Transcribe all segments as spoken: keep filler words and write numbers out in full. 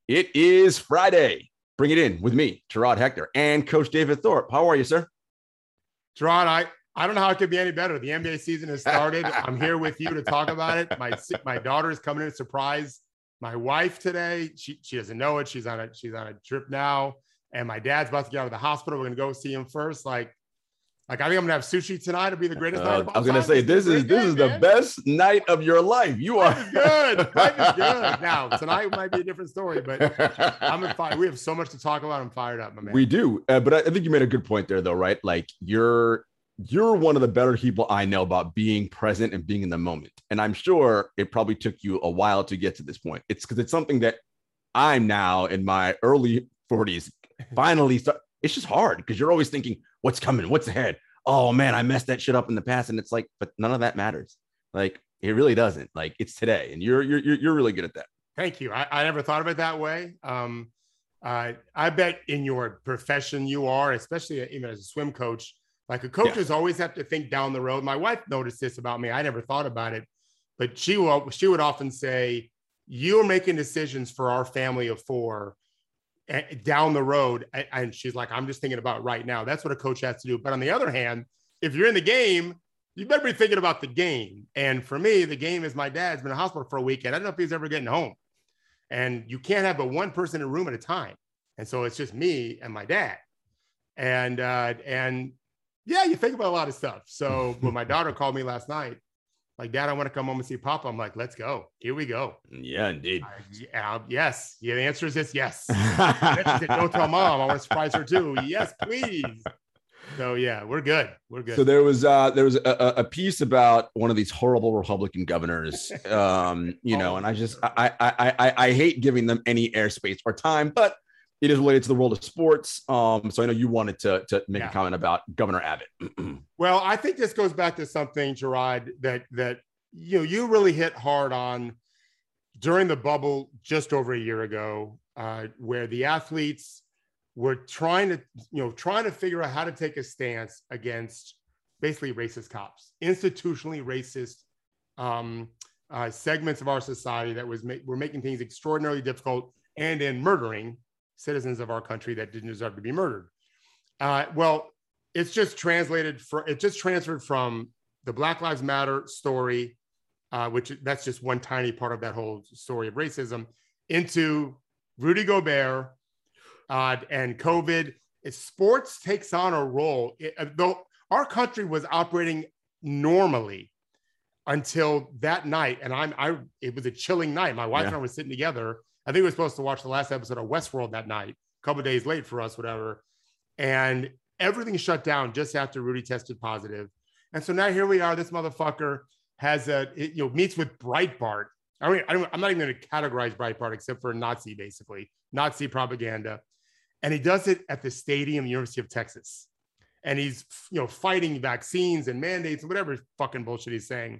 It is Friday. Bring it in with me, Gerard Hector, and Coach David Thorpe. How are you, sir? Gerard, I, I don't know how it could be any better. The N B A season has started. I'm here with you to talk about it. My my daughter is coming in to surprise my wife today. She she doesn't know it. She's on a she's on a trip now, and my dad's about to get out of the hospital. We're gonna go see him first. Like, like I think I'm gonna have sushi tonight. It'll be the greatest uh, night of all I was gonna time. say this is this day, is man. the best night of your life. You are Life is good. Life is good. Now tonight might be a different story, but I'm in fire. We have so much to talk about. I'm fired up, my man. We do, uh, but I, I think you made a good point there, though, right? Like you're you're one of the better people I know about being present and being in the moment, and I'm sure it probably took you a while to get to this point. It's because it's something that I'm now in my early forties finally start. It's just hard because you're always thinking, what's coming? What's ahead? Oh man, I messed that shit up in the past. And it's like, but none of that matters. Like it really doesn't. Like it's today. And you're you're you're really good at that. Thank you. I, I never thought of it that way. Um, uh, I bet in your profession you are, especially even as a swim coach, like a coaches yeah. always have to think down the road. My wife noticed this about me. I never thought about it, but she will she would often say, you're making decisions for our family of four down the road. And she's like, I'm just thinking about right now. That's what a coach has to do. But on the other hand, if you're in the game, you better be thinking about the game. And for me, the game is my dad's been in the hospital for a week, and I don't know if he's ever getting home. And you can't have but one person in a room at a time. And so it's just me and my dad. And, uh, and yeah, you think about a lot of stuff. So when my daughter called me last night, like, Dad, I want to come home and see Papa. I'm like, let's go. Here we go. Yeah, indeed. Uh, yeah, yes. Yeah, the answer is this, yes. Said, don't tell Mom. I want to surprise her too. Yes, please. So yeah, we're good. We're good. So there was uh, there was a, a piece about one of these horrible Republican governors, um, you know, and I just I, I I I hate giving them any airspace or time, but it is related to the world of sports. Um, so I know you wanted to, to make yeah. a comment about Governor Abbott. Well, I think this goes back to something, Gerard, that, that, you know, you really hit hard on during the bubble just over a year ago, uh, where the athletes were trying to, you know, trying to figure out how to take a stance against basically racist cops, institutionally racist um, uh, segments of our society that was ma- were making things extraordinarily difficult and in murdering citizens of our country that didn't deserve to be murdered. Uh, well, it's just translated for it just transferred from the Black Lives Matter story, uh, which that's just one tiny part of that whole story of racism, into Rudy Gobert uh, and COVID. It, sports takes on a role. It, though our country was operating normally until that night, and I'm I it was a chilling night. My wife yeah. and I were sitting together. I think we were supposed to watch the last episode of Westworld that night, a couple of days late for us, whatever. And everything shut down just after Rudy tested positive. And so now here we are. This motherfucker has a, it, you know, meets with Breitbart. I mean, I don't, I'm not even going to categorize Breitbart except for Nazi, basically, Nazi propaganda. And he does it at the stadium, University of Texas. And he's, you know, fighting vaccines and mandates and whatever fucking bullshit he's saying.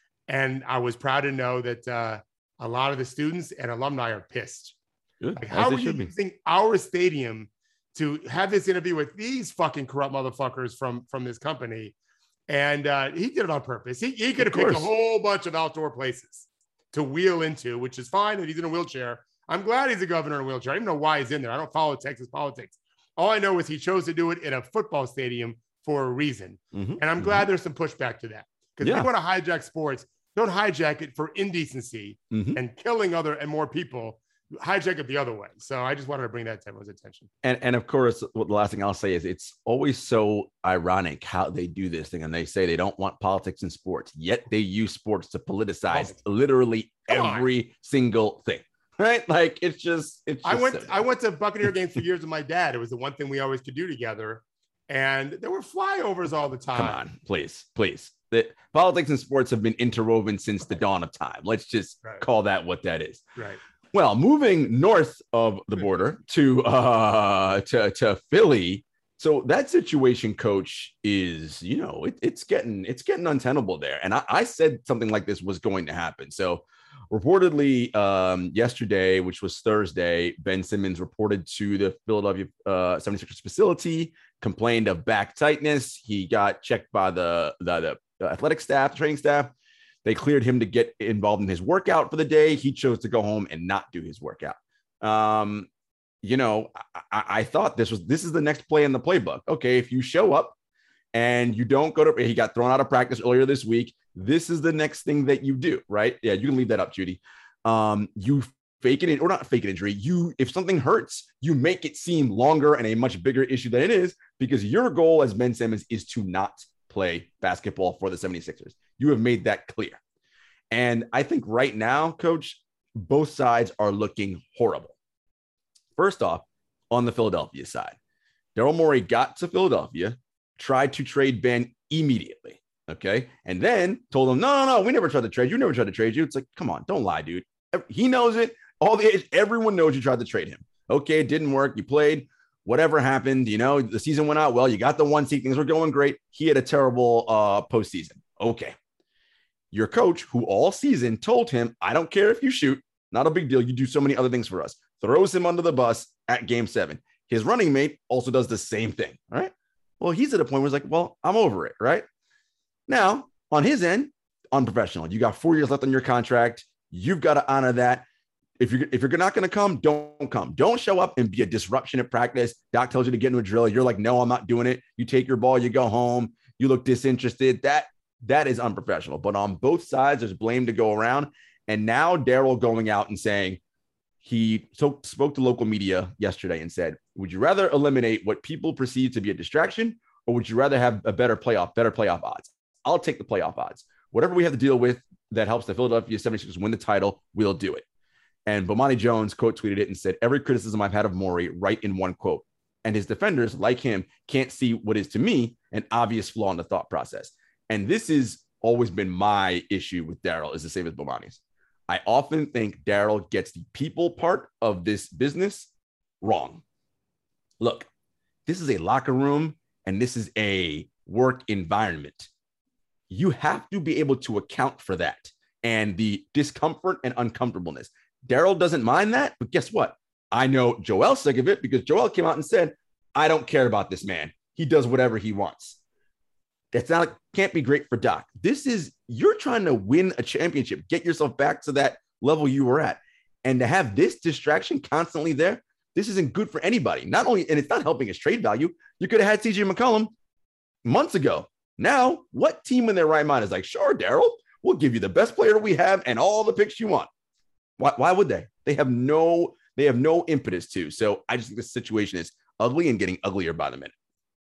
And I was proud to know that, uh, a lot of the students and alumni are pissed. Good, like, how are you using our stadium to have this interview with these fucking corrupt motherfuckers from, from this company? And uh, he did it on purpose. He, he could have picked a whole bunch of outdoor places to wheel into, which is fine that he's in a wheelchair. I'm glad he's a governor in a wheelchair. I don't even know why he's in there. I don't follow Texas politics. All I know is he chose to do it in a football stadium for a reason. Mm-hmm. And I'm mm-hmm. glad there's some pushback to that. Because yeah. if you want to hijack sports, don't hijack it for indecency mm-hmm. and killing other and more people. Hijack it the other way. So I just wanted to bring that to everyone's attention. And and of course, what the last thing I'll say is it's always so ironic how they do this thing. And they say they don't want politics in sports, yet they use sports to politicize oh. literally Come every on. single thing. Right? Like it's just. It's. Just I went. So I went to Buccaneer games for years with my dad. It was the one thing we always could do together. And there were flyovers all the time. Come on, please, please. The politics and sports have been interwoven since the dawn of time. Let's just right. call that what that is. Right. Well, moving north of the border to uh, to, to Philly. So that situation, Coach, is, you know, it, it's getting it's getting untenable there. And I, I said something like this was going to happen. So reportedly um, yesterday, which was Thursday, Ben Simmons reported to the Philadelphia uh, seventy-sixers facility, complained of back tightness. He got checked by the, the, the athletic staff, training staff. They cleared him to get involved in his workout for the day. He chose to go home and not do his workout. Um, you know, I, I thought this was this is the next play in the playbook. Okay, if you show up and you don't go to, he got thrown out of practice earlier this week. This is the next thing that you do, right? Yeah, you can leave that up, Judy. Um, you fake it or not fake an injury. You, if something hurts, you make it seem longer and a much bigger issue than it is, because your goal as Ben Simmons is to not play basketball for the seventy-sixers. You have made that clear. And I think right now, Coach, both sides are looking horrible. First off, on the Philadelphia side, Daryl Morey got to Philadelphia, tried to trade Ben immediately. Okay. And then told him, no, no, no, we never tried to trade you. Never tried to trade you. It's like, come on, don't lie, dude. He knows it. All the everyone knows you tried to trade him. Okay. It didn't work. You played. Whatever happened, you know, the season went out well. You got the one seed. Things were going great. He had a terrible uh, postseason. Okay. Your coach, who all season told him, I don't care if you shoot, not a big deal. You do so many other things for us. Throws him under the bus at game seven. His running mate also does the same thing. All right. Well, he's at a point where he's like, well, I'm over it. Right now, on his end, unprofessional. You got four years left on your contract. You've got to honor that. If you're, if you're not going to come, don't come. Don't show up and be a disruption at practice. Doc tells you to get into a drill. You're like, no, I'm not doing it. You take your ball, you go home. You look disinterested. That That is unprofessional. But on both sides, there's blame to go around. And now Daryl going out and saying, he so spoke to local media yesterday and said, would you rather eliminate what people perceive to be a distraction, or would you rather have a better playoff, better playoff odds? I'll take the playoff odds. Whatever we have to deal with that helps the Philadelphia seventy-sixers win the title, we'll do it. And Bomani Jones quote tweeted it and said, every criticism I've had of Morey, right in one quote. And his defenders, like him, can't see what is to me an obvious flaw in the thought process. And this has always been my issue with Daryl, is the same as Bomani's. I often think Daryl gets the people part of this business wrong. Look, this is a locker room and this is a work environment. You have to be able to account for that and the discomfort and uncomfortableness. Daryl doesn't mind that, but guess what? I know Joel's sick of it, because Joel came out and said, I don't care about this man. He does whatever he wants. That's not, can't be great for Doc. This is, you're trying to win a championship, get yourself back to that level you were at. And to have this distraction constantly there, this isn't good for anybody. Not only, and it's not helping his trade value. You could have had C J McCollum months ago. Now, what team in their right mind is like, sure, Daryl, we'll give you the best player we have and all the picks you want. Why, why would they? They have no, they have no impetus to. So I just think this situation is ugly and getting uglier by the minute.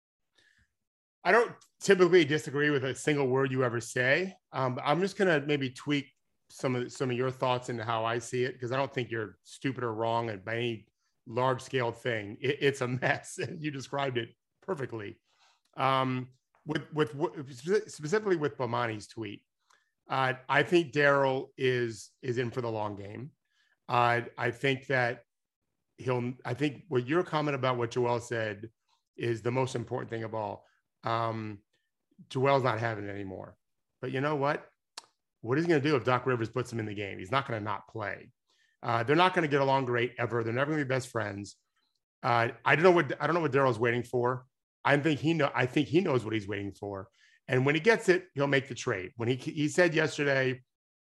I don't typically disagree with a single word you ever say. Um, I'm just going to maybe tweak some of some of your thoughts into how I see it, because I don't think you're stupid or wrong by any large scale thing. It, it's a mess, and you described it perfectly. Um, with with specifically with Bomani's tweet, uh, I think Daryl is is in for the long game. Uh, I think that he'll. I think what your comment about what Joel said is the most important thing of all. Um, Joel's not having it anymore. But you know what? What is he going to do if Doc Rivers puts him in the game? He's not going to not play. Uh, they're not going to get along great ever. They're never going to be best friends. Uh, I don't know what I don't know what Daryl's waiting for. I think he know. I think he knows what he's waiting for. And when he gets it, he'll make the trade. When he he said yesterday,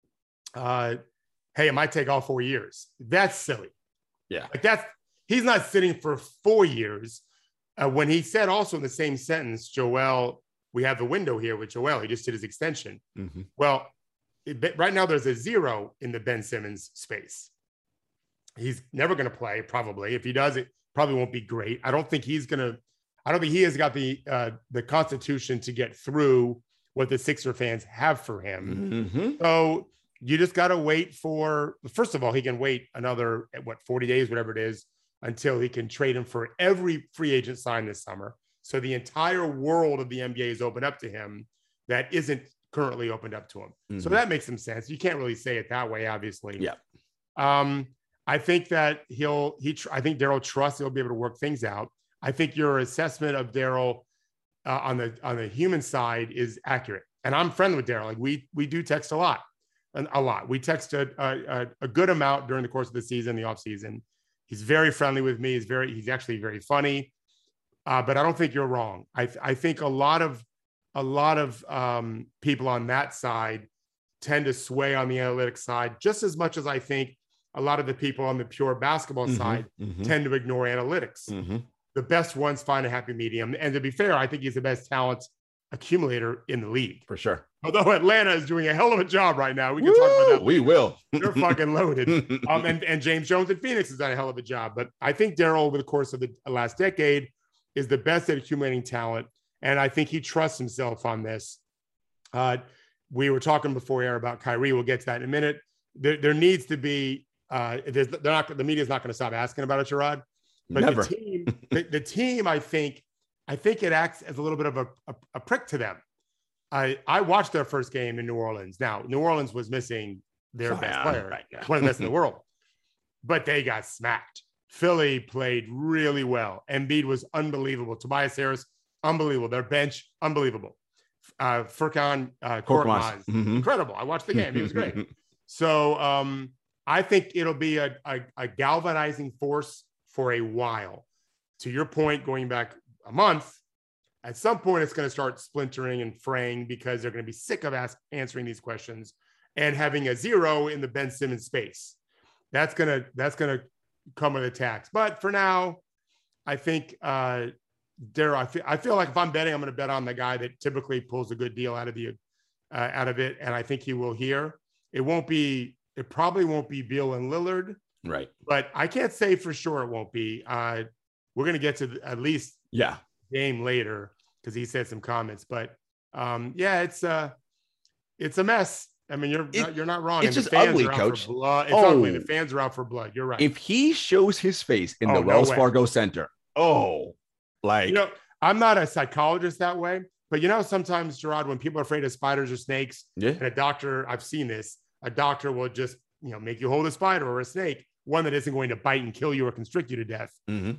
uh, "Hey, it might take all four years." That's silly. Yeah, like that's he's not sitting for four years. Uh, when he said also in the same sentence, Joel, we have the window here with Joel. He just did his extension. Mm-hmm. Well, it, right now there's a zero in the Ben Simmons space. He's never going to play, probably. If he does, it probably won't be great. I don't think he's going to. I don't think he has got the uh, the constitution to get through what the Sixer fans have for him. Mm-hmm. So you just got to wait for. First of all, he can wait another what forty days, whatever it is, until he can trade him for every free agent sign this summer. So the entire world of the N B A is open up to him that isn't currently opened up to him. Mm-hmm. So that makes some sense. You can't really say it that way, obviously. Yeah. Um, I think that he'll, he, I think Daryl trusts he'll be able to work things out. I think your assessment of Daryl uh, on the, on the human side is accurate. And I'm friendly with Daryl. Like we, we do text a lot, a lot. We text a, a, a good amount during the course of the season, the off season. He's very friendly with me. He's very, he's actually very funny. Uh, but I don't think you're wrong. I, I think a lot of, a lot of um, people on that side tend to sway on the analytics side just as much as I think a lot of the people on the pure basketball Mm-hmm, side mm-hmm, tend to ignore analytics. mm-hmm. The best ones find a happy medium. And to be fair, I think he's the best talent accumulator in the league. For sure. Although Atlanta is doing a hell of a job right now. We can Woo, talk about that. We will. They're fucking loaded. Um, and, and James Jones in Phoenix has done a hell of a job. But I think Daryl, over the course of the last decade, is the best at accumulating talent. And I think he trusts himself on this. Uh, we were talking before air about Kyrie. We'll get to that in a minute. There, there needs to be, uh, they're not, the media is not going to stop asking about it, Gerard. But Never. the team, the, the team, I think, I think it acts as a little bit of a, a, a prick to them. I, I watched their first game in New Orleans. Now, New Orleans was missing their Zion, best player, right, yeah. one of the best in the world. But they got smacked. Philly played really well. Embiid was unbelievable. Tobias Harris, unbelievable. Their bench, unbelievable. Uh, Furkan uh, Korkmaz, mm-hmm. incredible. I watched the game. He was great. So um, I think it'll be a, a, a galvanizing force for a while. To your point, going back a month, at some point it's going to start splintering and fraying because they're going to be sick of ask, answering these questions and having a zero in the Ben Simmons space. That's going to, that's going to come with attacks. But for now, I think uh, Daryl, I feel, I feel like if I'm betting, I'm going to bet on the guy that typically pulls a good deal out of the, uh, out of it. And I think he will here. It won't be, it probably won't be Beal and Lillard. Right. But I can't say for sure it won't be. Uh, we're going to get to the, at least yeah game later because he said some comments. But um, yeah, it's uh, it's a mess. I mean, you're it, not, you're not wrong. It's and just the fans ugly, are out Coach. For blood. It's oh. ugly. The fans are out for blood. You're right. If he shows his face in oh, the no Wells way. Fargo Center, oh, like you know, I'm not a psychologist that way, but you know, sometimes Gerard, when people are afraid of spiders or snakes, yeah. and a doctor, I've seen this, a doctor will just you know make you hold a spider or a snake, one that isn't going to bite and kill you or constrict you to death. Mm-hmm.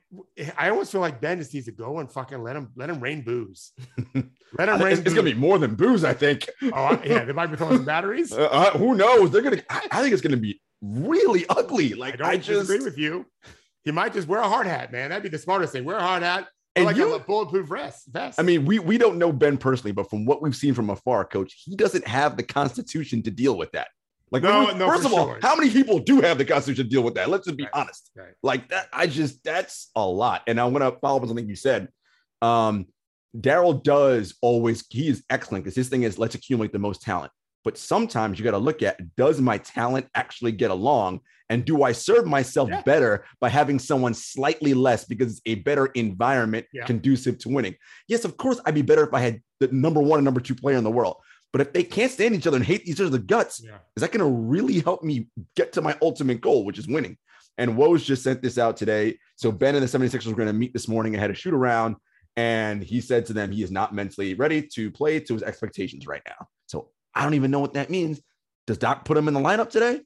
I always feel like Ben just needs to go and fucking let him let him rain booze. Let him rain. It's, it's gonna be more than booze, I think. Oh yeah, they might be throwing some batteries. Uh, uh, who knows? They're gonna. I, I think it's gonna be really ugly. Like I don't I just disagree with you. He might just wear a hard hat, man. That'd be the smartest thing. Wear a hard hat. And like you, a bulletproof vest. vest. I mean, we we don't know Ben personally, but from what we've seen from afar, Coach, he doesn't have the constitution to deal with that. Like, no, we, no, first of all, sure. how many people do have the constitution to deal with that? Let's just be right. honest. Right. Like that, I just that's a lot. And I'm gonna follow up on something you said. Um, Daryl does always, he is excellent because his thing is let's accumulate the most talent. But sometimes you got to look at, does my talent actually get along? And do I serve myself yeah. better by having someone slightly less because it's a better environment yeah. conducive to winning? Yes, of course, I'd be better if I had the number one and number two player in the world. But if they can't stand each other and hate each other the guts, yeah. is that going to really help me get to my ultimate goal, which is winning? And Woj just sent this out today. So Ben and the seventy-sixers were going to meet this morning and had a shoot around. And he said to them, he is not mentally ready to play to his expectations right now. So I don't even know what that means. Does Doc put him in the lineup today?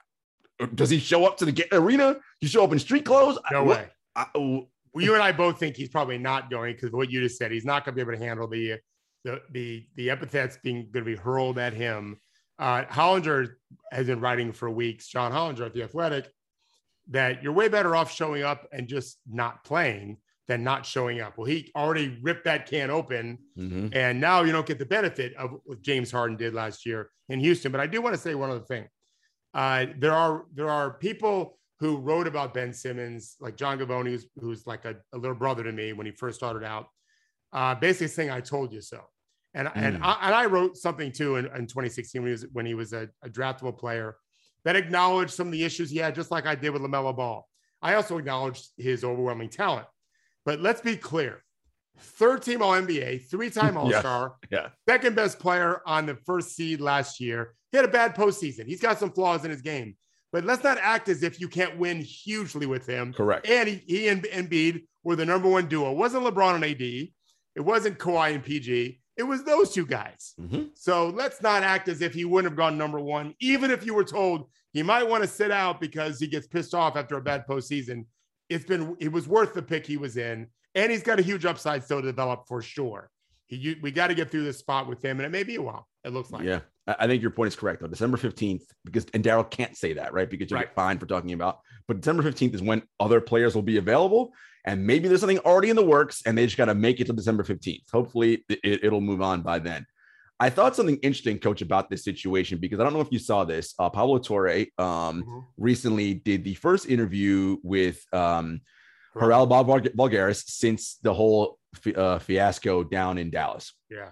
Does he show up to the arena? You show up in street clothes? No I, way. I, I, well, you and I both think he's probably not going because of what you just said. He's not going to be able to handle the the the, the epithets being going to be hurled at him. Uh, Hollinger has been writing for weeks, John Hollinger at The Athletic, that you're way better off showing up and just not playing than not showing up. Well, he already ripped that can open, mm-hmm. and now you don't get the benefit of what James Harden did last year in Houston. But I do want to say one other thing. Uh, there are there are people who wrote about Ben Simmons, like John Gavoni, who's, who's like a, a little brother to me when he first started out, uh, basically saying, I told you so. And, mm. and, I, and I wrote something too in, in twenty sixteen when he was, when he was a, a draftable player that acknowledged some of the issues he had, just like I did with LaMelo Ball. I also acknowledged his overwhelming talent. But let's be clear, third team All N B A, three-time All-Star, yeah. yeah. second best player on the first seed last year. He had a bad postseason. He's got some flaws in his game. But let's not act as if you can't win hugely with him. Correct. And he, he and Embiid were the number one duo. It wasn't LeBron and A D. It wasn't Kawhi and P G. It was those two guys. Mm-hmm. So let's not act as if he wouldn't have gone number one, even if you were told he might want to sit out because he gets pissed off after a bad postseason. It's been, it was worth the pick he was in. And he's got a huge upside still to develop for sure. He, we got to get through this spot with him, and it may be a while. It looks like. Yeah, I think your point is correct though. December fifteenth, because and Daryl can't say that, right? Because you'll right. get fined for talking about. But December fifteenth is when other players will be available, and maybe there's something already in the works, and they just got to make it to December fifteenth. Hopefully, it, it'll move on by then. I thought something interesting, Coach, about this situation, because I don't know if you saw this. Uh, Pablo Torre um, mm-hmm. recently did the first interview with um, Harel Bulgaris since the whole uh, fiasco down in Dallas. Yeah.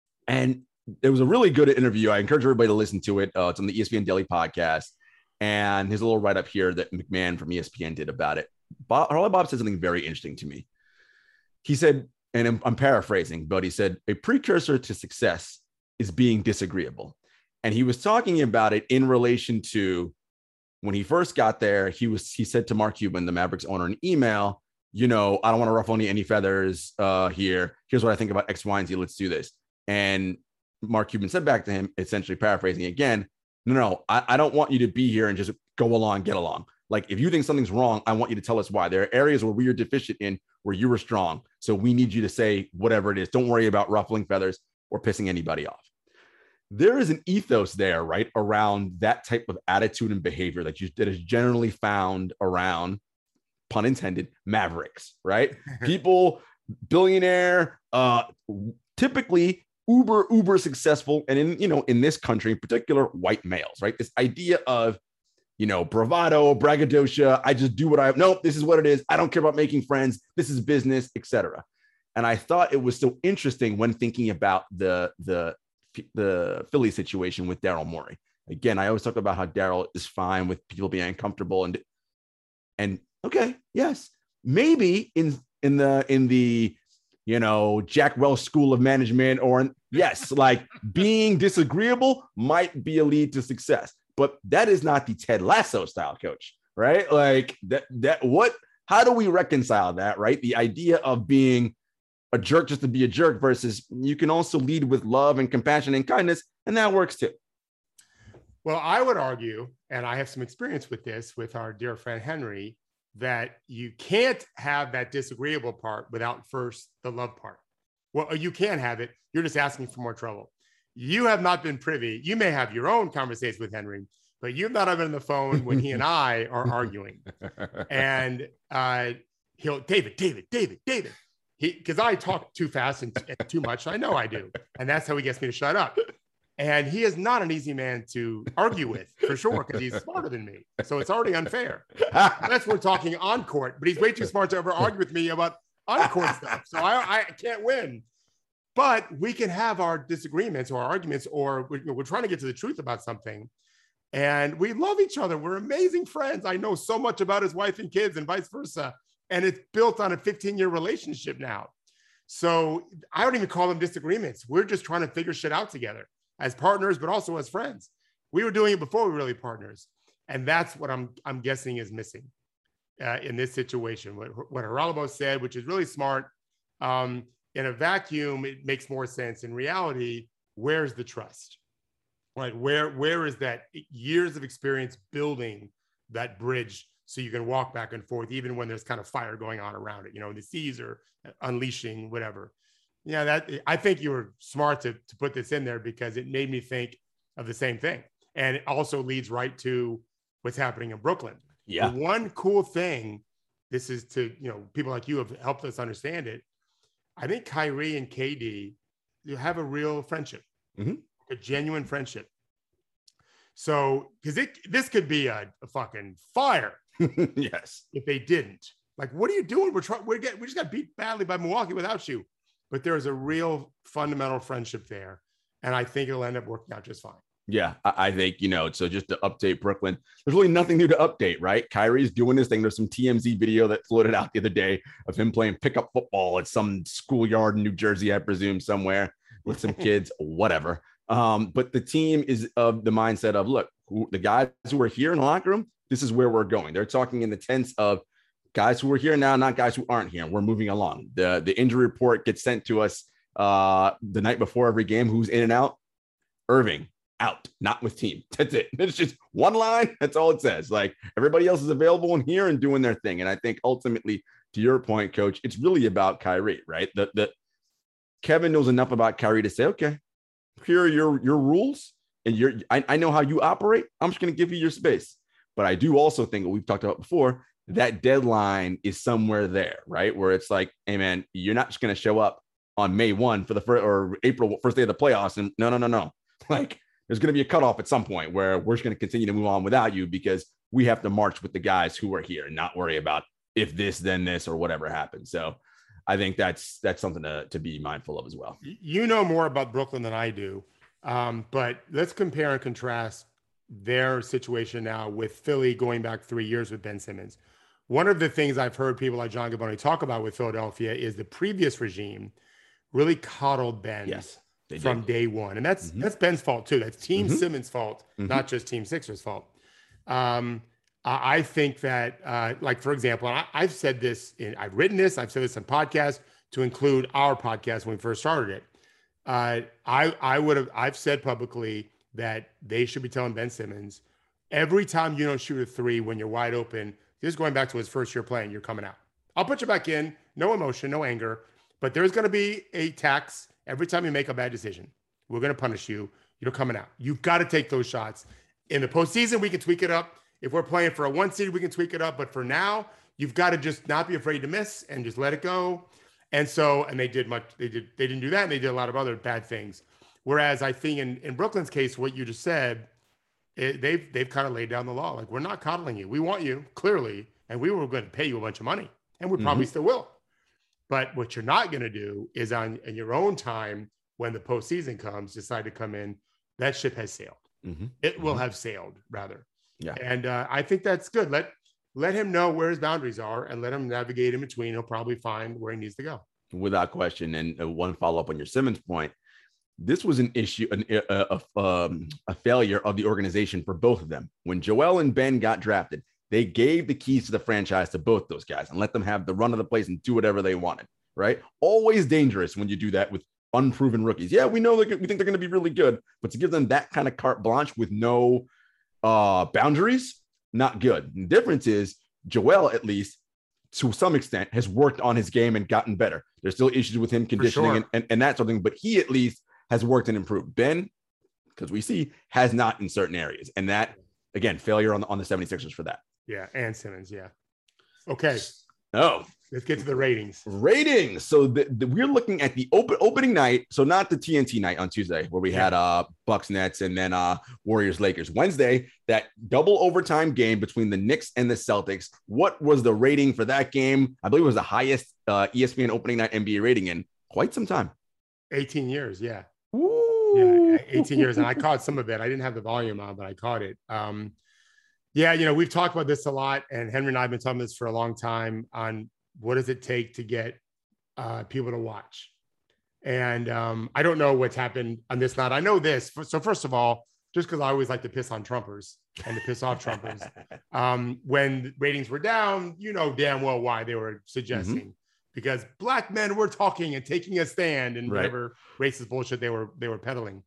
And it was a really good interview. I encourage everybody to listen to it. Uh, it's on the E S P N Daily podcast. And there's a little write-up here that McMahon from E S P N did about it. Bob, Harley Bob said something very interesting to me. He said, and I'm, I'm paraphrasing, but he said, a precursor to success is being disagreeable. And he was talking about it in relation to when he first got there, he was, he said to Mark Cuban, the Mavericks owner, in an email, you know, I don't want to ruffle any, any feathers uh, here. Here's what I think about X, Y, and Z. Let's do this. And Mark Cuban said back to him, essentially paraphrasing again, no, no, I, I don't want you to be here and just go along, get along. Like, if you think something's wrong, I want you to tell us why. There are areas where we are deficient in, where you were strong. So we need you to say whatever it is. Don't worry about ruffling feathers or pissing anybody off. There is an ethos there, right, around that type of attitude and behavior that you that is generally found around, pun intended, Mavericks, right? People, billionaire, uh, typically uber, uber successful. And in, you know, in this country in particular, white males, right? This idea of, you know, bravado, braggadocio. I just do what I, nope, this is what it is. I don't care about making friends. This is business, et cetera. And I thought it was so interesting when thinking about the, the, the Philly situation with Daryl Morey. Again, I always talk about how Daryl is fine with people being uncomfortable and, and okay, yes, maybe in, in the, in the, you know, Jack Welch School of Management, or yes, like being disagreeable might be a lead to success, but that is not the Ted Lasso style coach, right? Like that, that what, how do we reconcile that, right? The idea of being a jerk just to be a jerk versus you can also lead with love and compassion and kindness, and that works too. Well, I would argue, and I have some experience with this with our dear friend Henry, that you can't have that disagreeable part without first the love part. Well, you can have it. You're just asking for more trouble. You have not been privy. You may have your own conversations with Henry, but you've not been on the phone when he and I are arguing. And uh, he'll, David, David, David, David. He, because I talk too fast and, and too much. I know I do. And that's how he gets me to shut up. And he is not an easy man to argue with, for sure, because he's smarter than me. So it's already unfair. That's we're talking on court, but he's way too smart to ever argue with me about on court stuff. So I, I can't win. But we can have our disagreements or arguments, or we're, we're trying to get to the truth about something. And we love each other. We're amazing friends. I know so much about his wife and kids and vice versa. And it's built on a fifteen-year relationship now. So I don't even call them disagreements. We're just trying to figure shit out together as partners, but also as friends. We were doing it before we were really partners. And that's what I'm, I'm guessing is missing uh, in this situation. What, what Haralabo said, which is really smart, um, in a vacuum, it makes more sense. In reality, where's the trust? Like where, where is that years of experience building that bridge so you can walk back and forth, even when there's kind of fire going on around it, you know, the seas are unleashing, whatever. Yeah, that I think you were smart to, to put this in there because it made me think of the same thing. And it also leads right to what's happening in Brooklyn. Yeah. The one cool thing, this is to, you know, people like you have helped us understand it. I think Kyrie and K D, you have a real friendship, mm-hmm. a genuine friendship. So, because it this could be a, a fucking fire. Yes. If they didn't, like, what are you doing? We're trying. We get. We just got beat badly by Milwaukee without you. But there is a real fundamental friendship there, and I think it'll end up working out just fine. Yeah, I, I think, you know. So just to update Brooklyn, there's really nothing new to update, right? Kyrie's doing this thing. There's some T M Z video that floated out the other day of him playing pickup football at some schoolyard in New Jersey, I presume, somewhere with some kids, whatever. Um, but the team is of the mindset of, look, who, the guys who are here in the locker room, this is where we're going. They're talking in the tense of guys who are here now, not guys who aren't here. We're moving along. The, the injury report gets sent to us uh, the night before every game. Who's in and out? Irving, out, not with team. That's it. It's just one line. That's all it says. Like, everybody else is available in here and doing their thing. And I think ultimately, to your point, Coach, it's really about Kyrie, right? The, the Kevin knows enough about Kyrie to say, okay, here are your, your rules. And you're, I, I know how you operate. I'm just going to give you your space. But I do also think what we've talked about before, that deadline is somewhere there, right? Where it's like, hey, man, you're not just going to show up on May first for the first or April first day of the playoffs. And no, no, no, no. Like there's going to be a cutoff at some point where we're just going to continue to move on without you because we have to march with the guys who are here and not worry about if this, then this, or whatever happens. So I think that's that's something to, to be mindful of as well. You know more about Brooklyn than I do, um, but let's compare and contrast their situation now with Philly going back three years with Ben Simmons. One of the things I've heard people like John Gaboni talk about with Philadelphia is the previous regime really coddled Ben yes, from did. day one. And that's mm-hmm. that's Ben's fault too. That's Team mm-hmm. Simmons' fault, mm-hmm. not just Team Sixers' fault. Um, I think that, uh, like, for example, I, I've said this, in, I've written this, I've said this on podcasts to include our podcast when we first started it. Uh, I, I would have, I've said publicly that they should be telling Ben Simmons, every time you don't shoot a three when you're wide open, this is going back to his first year playing, you're coming out. I'll put you back in, no emotion, no anger, but there's going to be a tax every time you make a bad decision. We're going to punish you. You're coming out. You've got to take those shots. In the postseason, we can tweak it up. If we're playing for a one seed, we can tweak it up. But for now, you've got to just not be afraid to miss and just let it go. And so, and they did much, they did, they didn't do that. And they did a lot of other bad things. Whereas I think in, in Brooklyn's case, what you just said, it, they've, they've kind of laid down the law. Like, we're not coddling you. We want you clearly. And we were going to pay you a bunch of money, and we probably mm-hmm. still will. But what you're not going to do is on in your own time, when the postseason comes, decide to come in, that ship has sailed. Mm-hmm. It will mm-hmm. have sailed rather. Yeah. And uh, I think that's good. Let, let him know where his boundaries are and let him navigate in between. He'll probably find where he needs to go. Without question. And uh, one follow-up on your Simmons point, this was an issue, an, a, a, um, a failure of the organization for both of them. When Joel and Ben got drafted, they gave the keys to the franchise to both those guys and let them have the run of the place and do whatever they wanted, right? Always dangerous when you do that with unproven rookies. Yeah, we know that we think they're going to be really good, but to give them that kind of carte blanche with no uh, boundaries, not good. The difference is Joel, at least to some extent, has worked on his game and gotten better. There's still issues with him conditioning sure. and, and, and that sort of thing, but he at least has worked and improved. Ben, because we see, has not in certain areas. And that, again, failure on the, on the seventy-sixers for that. Yeah, and Simmons, yeah. Okay. Oh. Let's get to the ratings. Ratings. So the, the, we're looking at the open opening night. So not the T N T night on Tuesday where we yeah. had uh Bucks Nets and then uh Warriors Lakers. Wednesday, that double overtime game between the Knicks and the Celtics. What was the rating for that game? I believe it was the highest uh, E S P N opening night N B A rating in quite some time. eighteen years, yeah. Ooh. Yeah, eighteen years. And I caught some of it. I didn't have the volume on, but I caught it. Um, yeah, you know, we've talked about this a lot, and Henry and I have been talking this for a long time on what does it take to get uh, people to watch. And um, I don't know what's happened on this night. I know this. So first of all, just because I always like to piss on Trumpers and to piss off Trumpers, um, when ratings were down, you know damn well why they were suggesting. Mm-hmm. Because black men were talking and taking a stand and right. whatever racist bullshit they were they were peddling.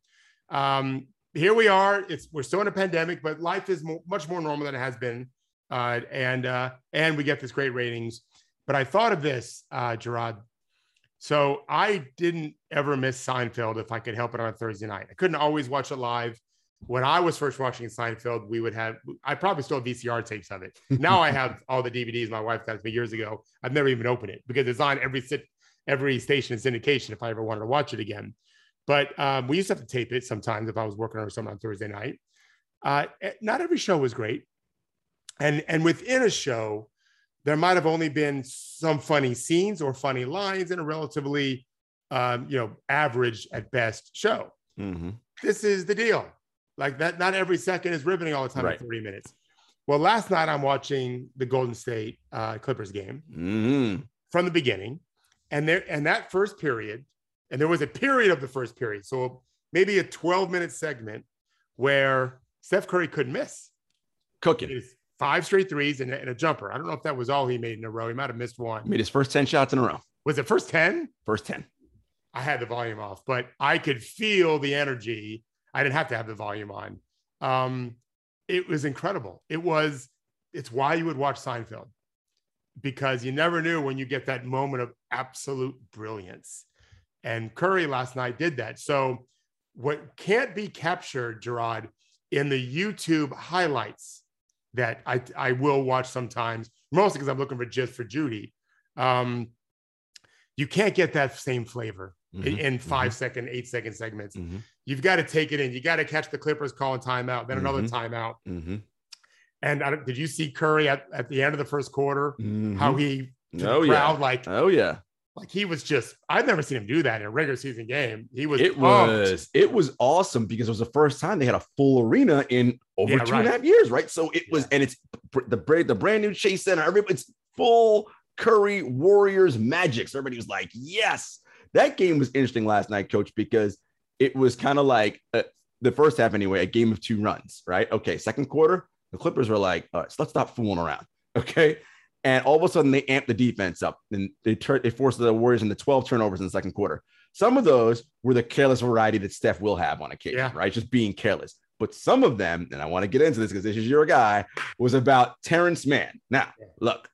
Um, here we are. It's we're still in a pandemic, but life is mo- much more normal than it has been, uh, and uh, and we get this great ratings. But I thought of this, uh, Gerard. So I didn't ever miss Seinfeld if I could help it on a Thursday night. I couldn't always watch it live. When I was first watching Seinfeld, we would have, I probably still have V C R tapes of it. Now I have all the D V Ds my wife got me years ago. I've never even opened it because it's on every sit, every station in syndication if I ever wanted to watch it again. But um, we used to have to tape it sometimes if I was working on something on Thursday night. Uh, not every show was great. And, and within a show, there might have only been some funny scenes or funny lines in a relatively, um, you know, average at best show. Mm-hmm. This is the deal. Like that, not every second is riveting all the time right. in thirty minutes. Well, last night I'm watching the Golden State uh, Clippers game mm-hmm. from the beginning. And there, and that first period, and there was a period of the first period. So maybe a twelve minute segment where Steph Curry couldn't miss. Cooking. Five straight threes and a, and a jumper. I don't know if that was all he made in a row. He might have missed one. Made his first ten shots in a row. Was it first ten? First ten. I had the volume off, but I could feel the energy. I didn't have to have the volume on. Um, it was incredible. It was, it's why you would watch Seinfeld, because you never knew when you get that moment of absolute brilliance. And Curry last night did that. So what can't be captured, Gerard, in the YouTube highlights that I, I will watch sometimes, mostly because I'm looking for just for Judy. Um, you can't get that same flavor in, in five mm-hmm. second, eight second segments. Mm-hmm. You've got to take it in. You got to catch the Clippers calling timeout, then another mm-hmm. timeout. Mm-hmm. And I, did you see Curry at, at the end of the first quarter, mm-hmm. how he, to oh, the crowd, yeah. like, oh, yeah. Like he was just, I've never seen him do that in a regular season game. He was, it pumped. was, it was awesome because it was the first time they had a full arena in over Yeah, two right. and a half years. Right. So it was, Yeah. and it's the brand, the brand new Chase Center. Everybody, it's full Curry Warriors magic. So everybody was like, yes, that game was interesting last night, Coach, because it was kind of like uh, the first half anyway, a game of two runs. Right. Okay. Second quarter, the Clippers were like, all right, so let's stop fooling around. Okay. And all of a sudden, they amped the defense up, and they tur- they forced the Warriors into twelve turnovers in the second quarter. Some of those were the careless variety that Steph will have on occasion, yeah. right? Just being careless. But some of them, and I want to get into this because this is your guy, was about Terrence Mann. Now, look,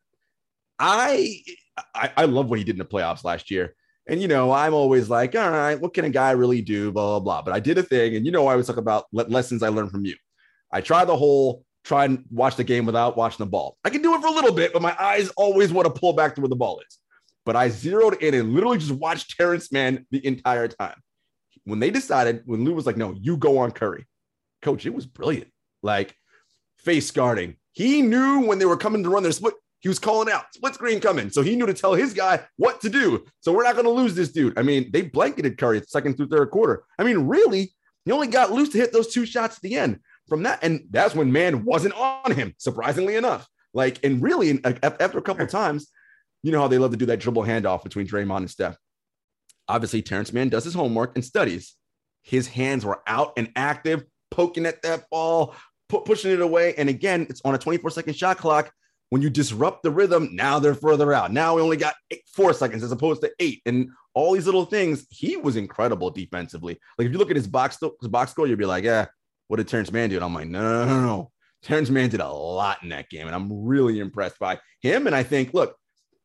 I, I I love what he did in the playoffs last year. And, you know, I'm always like, all right, what can a guy really do, blah, blah, blah. But I did a thing, and, you know, I always talk about lessons I learned from you. I tried the whole try and watch the game without watching the ball. I can do it for a little bit, but my eyes always want to pull back to where the ball is. But I zeroed in and literally just watched Terrence Mann the entire time. When they decided, when Lou was like, no, you go on Curry. Coach, it was brilliant. Like face guarding. He knew when they were coming to run their split, he was calling out split screen coming. So he knew to tell his guy what to do. So we're not going to lose this dude. I mean, they blanketed Curry second through third quarter. I mean, really, he only got loose to hit those two shots at the end. From that, and that's when Mann wasn't on him, surprisingly enough. Like, and really, after a couple of times, you know how they love to do that dribble handoff between Draymond and Steph. Obviously, Terrence Mann does his homework and studies. His hands were out and active, poking at that ball, pu- pushing it away. And again, it's on a twenty-four second shot clock. When you disrupt the rhythm, now they're further out. Now we only got eight, four seconds as opposed to eight. And all these little things, he was incredible defensively. Like, if you look at his box, his box score, you'll be like, yeah. What did Terrence Mann do? And I'm like, no, no, no, no. Terrence Mann did a lot in that game. And I'm really impressed by him. And I think, look,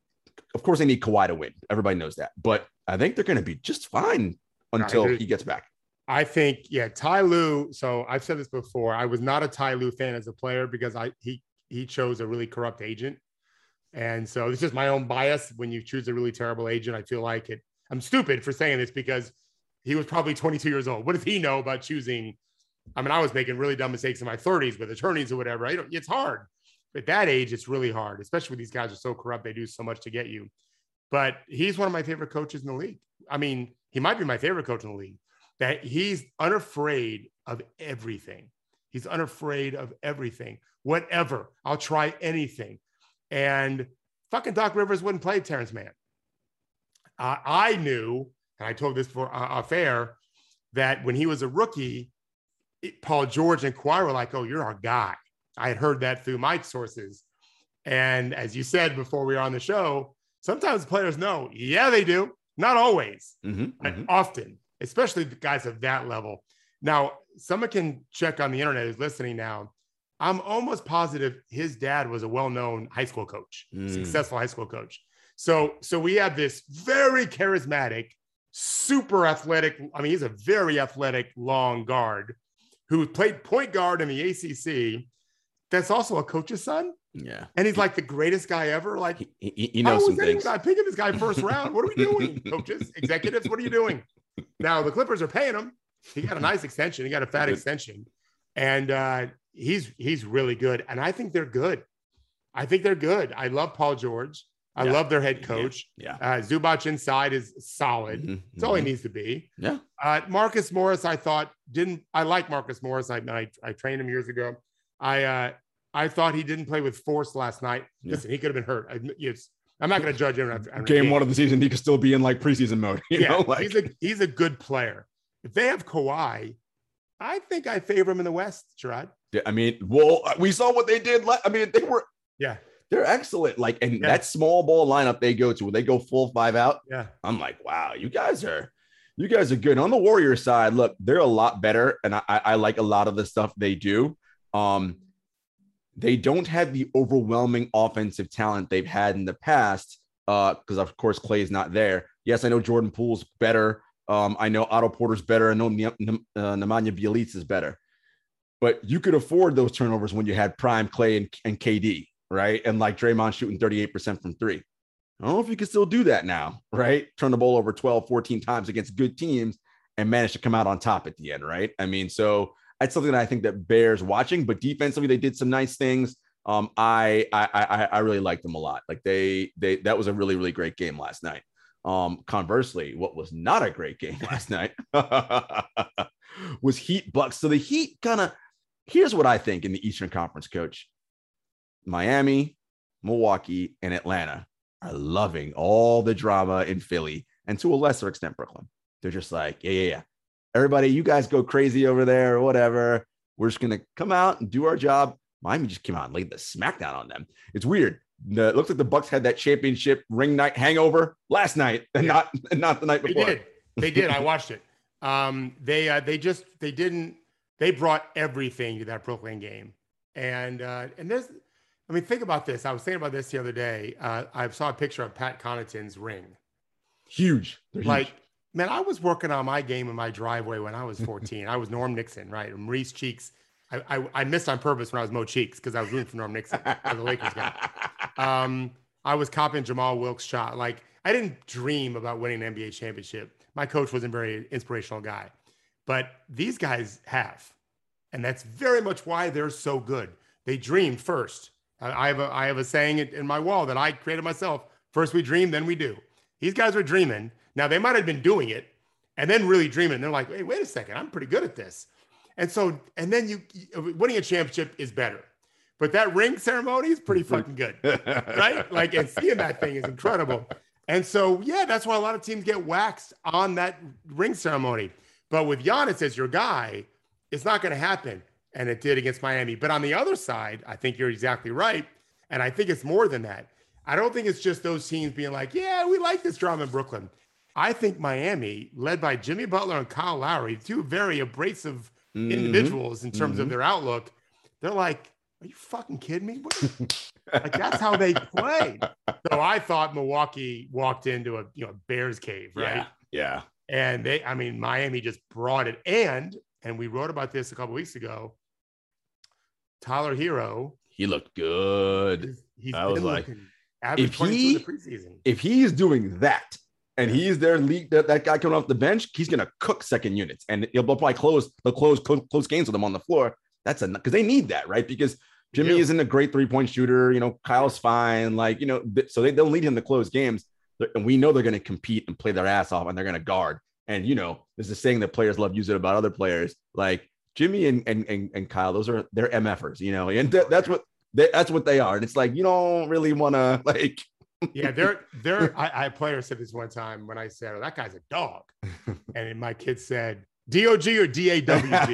of course, they need Kawhi to win. Everybody knows that. But I think they're going to be just fine until he gets back. I think, yeah, Ty Lue. So I've said this before. I was not a Ty Lue fan as a player because I he he chose a really corrupt agent. And so it's just my own bias. When you choose a really terrible agent, I feel like it. I'm stupid for saying this because he was probably twenty-two years old. What does he know about choosing? I mean, I was making really dumb mistakes in my thirties with attorneys or whatever. I don't, it's hard. At that age, it's really hard, especially when these guys are so corrupt. They do so much to get you. But he's one of my favorite coaches in the league. I mean, he might be my favorite coach in the league. That he's unafraid of everything. He's unafraid of everything. Whatever. I'll try anything. And fucking Doc Rivers wouldn't play Terrence Mann. Uh, I knew, and I told this for uh, off air, that when he was a rookie, it, Paul George and Kawhi were like, oh, you're our guy. I had heard that through my sources. And as you said before we were on the show, sometimes players know. Yeah, they do. Not always, mm-hmm, but mm-hmm. often, especially the guys of that level. Now, someone can check on the internet who's listening now. I'm almost positive his dad was a well-known high school coach, mm. successful high school coach. So, so we have this very charismatic, super athletic. I mean, he's a very athletic long guard who played point guard in the A C C. That's also a coach's son. Yeah. And he's like the greatest guy ever. Like, he, he, he knows some things. I'm picking this guy first round. What are we doing, coaches, executives? What are you doing? Now, the Clippers are paying him. He got a nice extension. He got a fat extension. And uh, he's he's really good. And I think they're good. I think they're good. I love Paul George. I yeah. love their head coach. Yeah. yeah. Uh, Zubac inside is solid. Mm-hmm. That's all he needs to be. Yeah. Uh, Marcus Morris, I thought, didn't – I like Marcus Morris. I, I, I trained him years ago. I uh, I thought he didn't play with force last night. Yeah. Listen, he could have been hurt. I, it's, I'm not going to judge him. After, after game, game one of the season, he could still be in like preseason mode. You yeah, know, like he's a he's a good player. If they have Kawhi, I think I favor him in the West, Gerard. Yeah, I mean, well, we saw what they did. I mean, they were yeah, they're excellent. Like, and yeah. that small ball lineup they go to, when they go full five out. Yeah, I'm like, wow, you guys are, you guys are good. On the Warriors side, look, they're a lot better, and I, I like a lot of the stuff they do. Um, they don't have the overwhelming offensive talent they've had in the past, uh, because of course Clay's not there. Yes, I know Jordan Poole's better. Um, I know Otto Porter's better. I know N- N- uh, Nemanja Bjelica is better. But you could afford those turnovers when you had prime Clay and, and K D, right? And like Draymond shooting thirty-eight percent from three. I don't know if you can still do that now, right? Turn the ball over twelve, fourteen times against good teams and manage to come out on top at the end, right? I mean, so that's something that I think that bears watching, but defensively, they did some nice things. Um, I, I, I, I really liked them a lot. Like they, they, that was a really, really great game last night. Um, conversely, what was not a great game last night was Heat Bucks. So the Heat kind of, here's what I think in the Eastern Conference, Coach. Miami, Milwaukee, and Atlanta are loving all the drama in Philly, and to a lesser extent, Brooklyn. They're just like, yeah, yeah, yeah. Everybody, you guys go crazy over there or whatever. We're just going to come out and do our job. Miami just came out and laid the smackdown on them. It's weird. The, it looks like the Bucks had that championship ring night hangover last night and yeah. not and not the night before. They did. They did. I watched it. Um, they uh, they just they didn't. They brought everything to that Brooklyn game, and uh, and there's. I mean, think about this. I was thinking about this the other day. Uh, I saw a picture of Pat Connaughton's ring. Huge. They're like, huge. Man, I was working on my game in my driveway when I was fourteen. I was Norm Nixon, right? Maurice Cheeks. I, I, I missed on purpose when I was Mo Cheeks because I was rooting for Norm Nixon, the Lakers guy. Um, I was copying Jamal Wilkes' shot. Like, I didn't dream about winning an N B A championship. My coach wasn't a very inspirational guy. But these guys have. And that's very much why they're so good. They dreamed first. I have a, I have a saying in my wall that I created myself. First we dream, then we do. These guys were dreaming. Now, they might have been doing it and then really dreaming. They're like, hey, wait a second. I'm pretty good at this. And so, and then you, winning a championship is better. But that ring ceremony is pretty fucking good, right? Like, and seeing that thing is incredible. And so, yeah, that's why a lot of teams get waxed on that ring ceremony. But with Giannis as your guy, it's not going to happen. And it did against Miami. But on the other side, I think you're exactly right. And I think it's more than that. I don't think it's just those teams being like, yeah, we like this drama in Brooklyn. I think Miami, led by Jimmy Butler and Kyle Lowry, two very abrasive mm-hmm. individuals in terms mm-hmm. of their outlook, they're like, are you fucking kidding me? Like, that's how they play. So I thought Milwaukee walked into a you know Bears cave, right? Yeah. yeah. And they, I mean, Miami just brought it. And, and we wrote about this a couple weeks ago, Tyler Hero. He looked good. He's, he's I was like, if he, in the preseason. if he is doing that and he is their league, that, that guy coming off the bench, he's going to cook second units and he'll probably close, they'll close, close, close games with them on the floor. That's a, because they need that, right? Because Jimmy yeah. isn't a great three-point shooter. You know, Kyle's fine. Like, you know, th- so they, they'll need him to close games. And we know they're going to compete and play their ass off and they're going to guard. And, you know, there's a saying that players love using about other players. Like Jimmy and and and, and Kyle, those are, they're M F ers, you know, and th- that's what they, that's what they are. And it's like, you don't really want to like. yeah, they're, they're, I, I player said this one time when I said, oh, that guy's a dog. And my kid said, D O G or D A W G?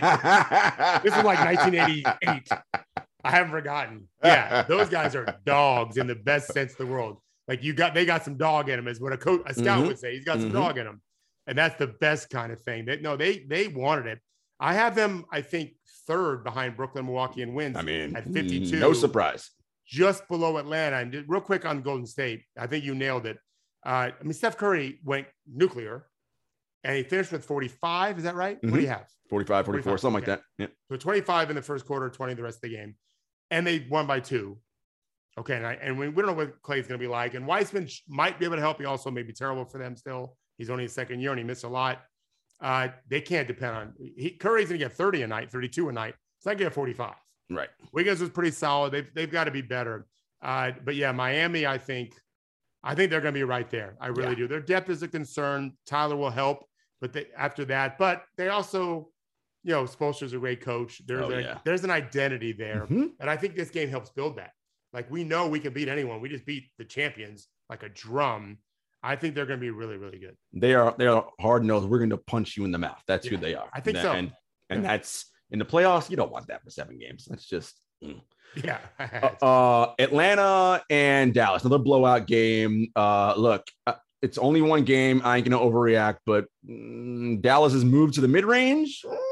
This was like nineteen eighty-eight. I haven't forgotten. Yeah, those guys are dogs in the best sense of the world. Like you got, they got some dog in them, is what a coach, a scout mm-hmm. would say. He's got some mm-hmm. dog in him, and that's the best kind of thing. They, no, they they wanted it. I have them, I think, third behind Brooklyn, Milwaukee, and wins. I mean, at fifty-two, no surprise, just below Atlanta. And real quick on Golden State, I think you nailed it. Uh, I mean, Steph Curry went nuclear. And he finished with forty-five. Is that right? Mm-hmm. What do you have? forty-five, forty-four, forty-five, something okay. like that. Yeah. So twenty-five in the first quarter, twenty the rest of the game. And they won by two. Okay. And, I, and we, we don't know what Clay's going to be like. And Weissman might be able to help. He also may be terrible for them still. He's only his second year and he missed a lot. Uh, they can't depend on he, Curry's going to get thirty a night, thirty-two a night. It's not going to get forty-five. Right. Wiggins was pretty solid. They've, they've got to be better. Uh, but yeah, Miami, I think, I think they're going to be right there. I really yeah. do. Their depth is a concern. Tyler will help. But they, after that, but they also, you know, Spoelstra's a great coach. There's oh, a, yeah. there's an identity there. Mm-hmm. And I think this game helps build that. Like, we know we can beat anyone. We just beat the champions like a drum. I think they're going to be really, really good. They are, they are hard-nosed. We're going to punch you in the mouth. That's yeah, who they are. I think and so. And, and yeah. that's in the playoffs. You don't want that for seven games. That's just, mm. yeah. uh, uh, Atlanta and Dallas, another blowout game. Uh, look, uh, it's only one game. I ain't going to overreact, but mm, Dallas has moved to the mid-range uh,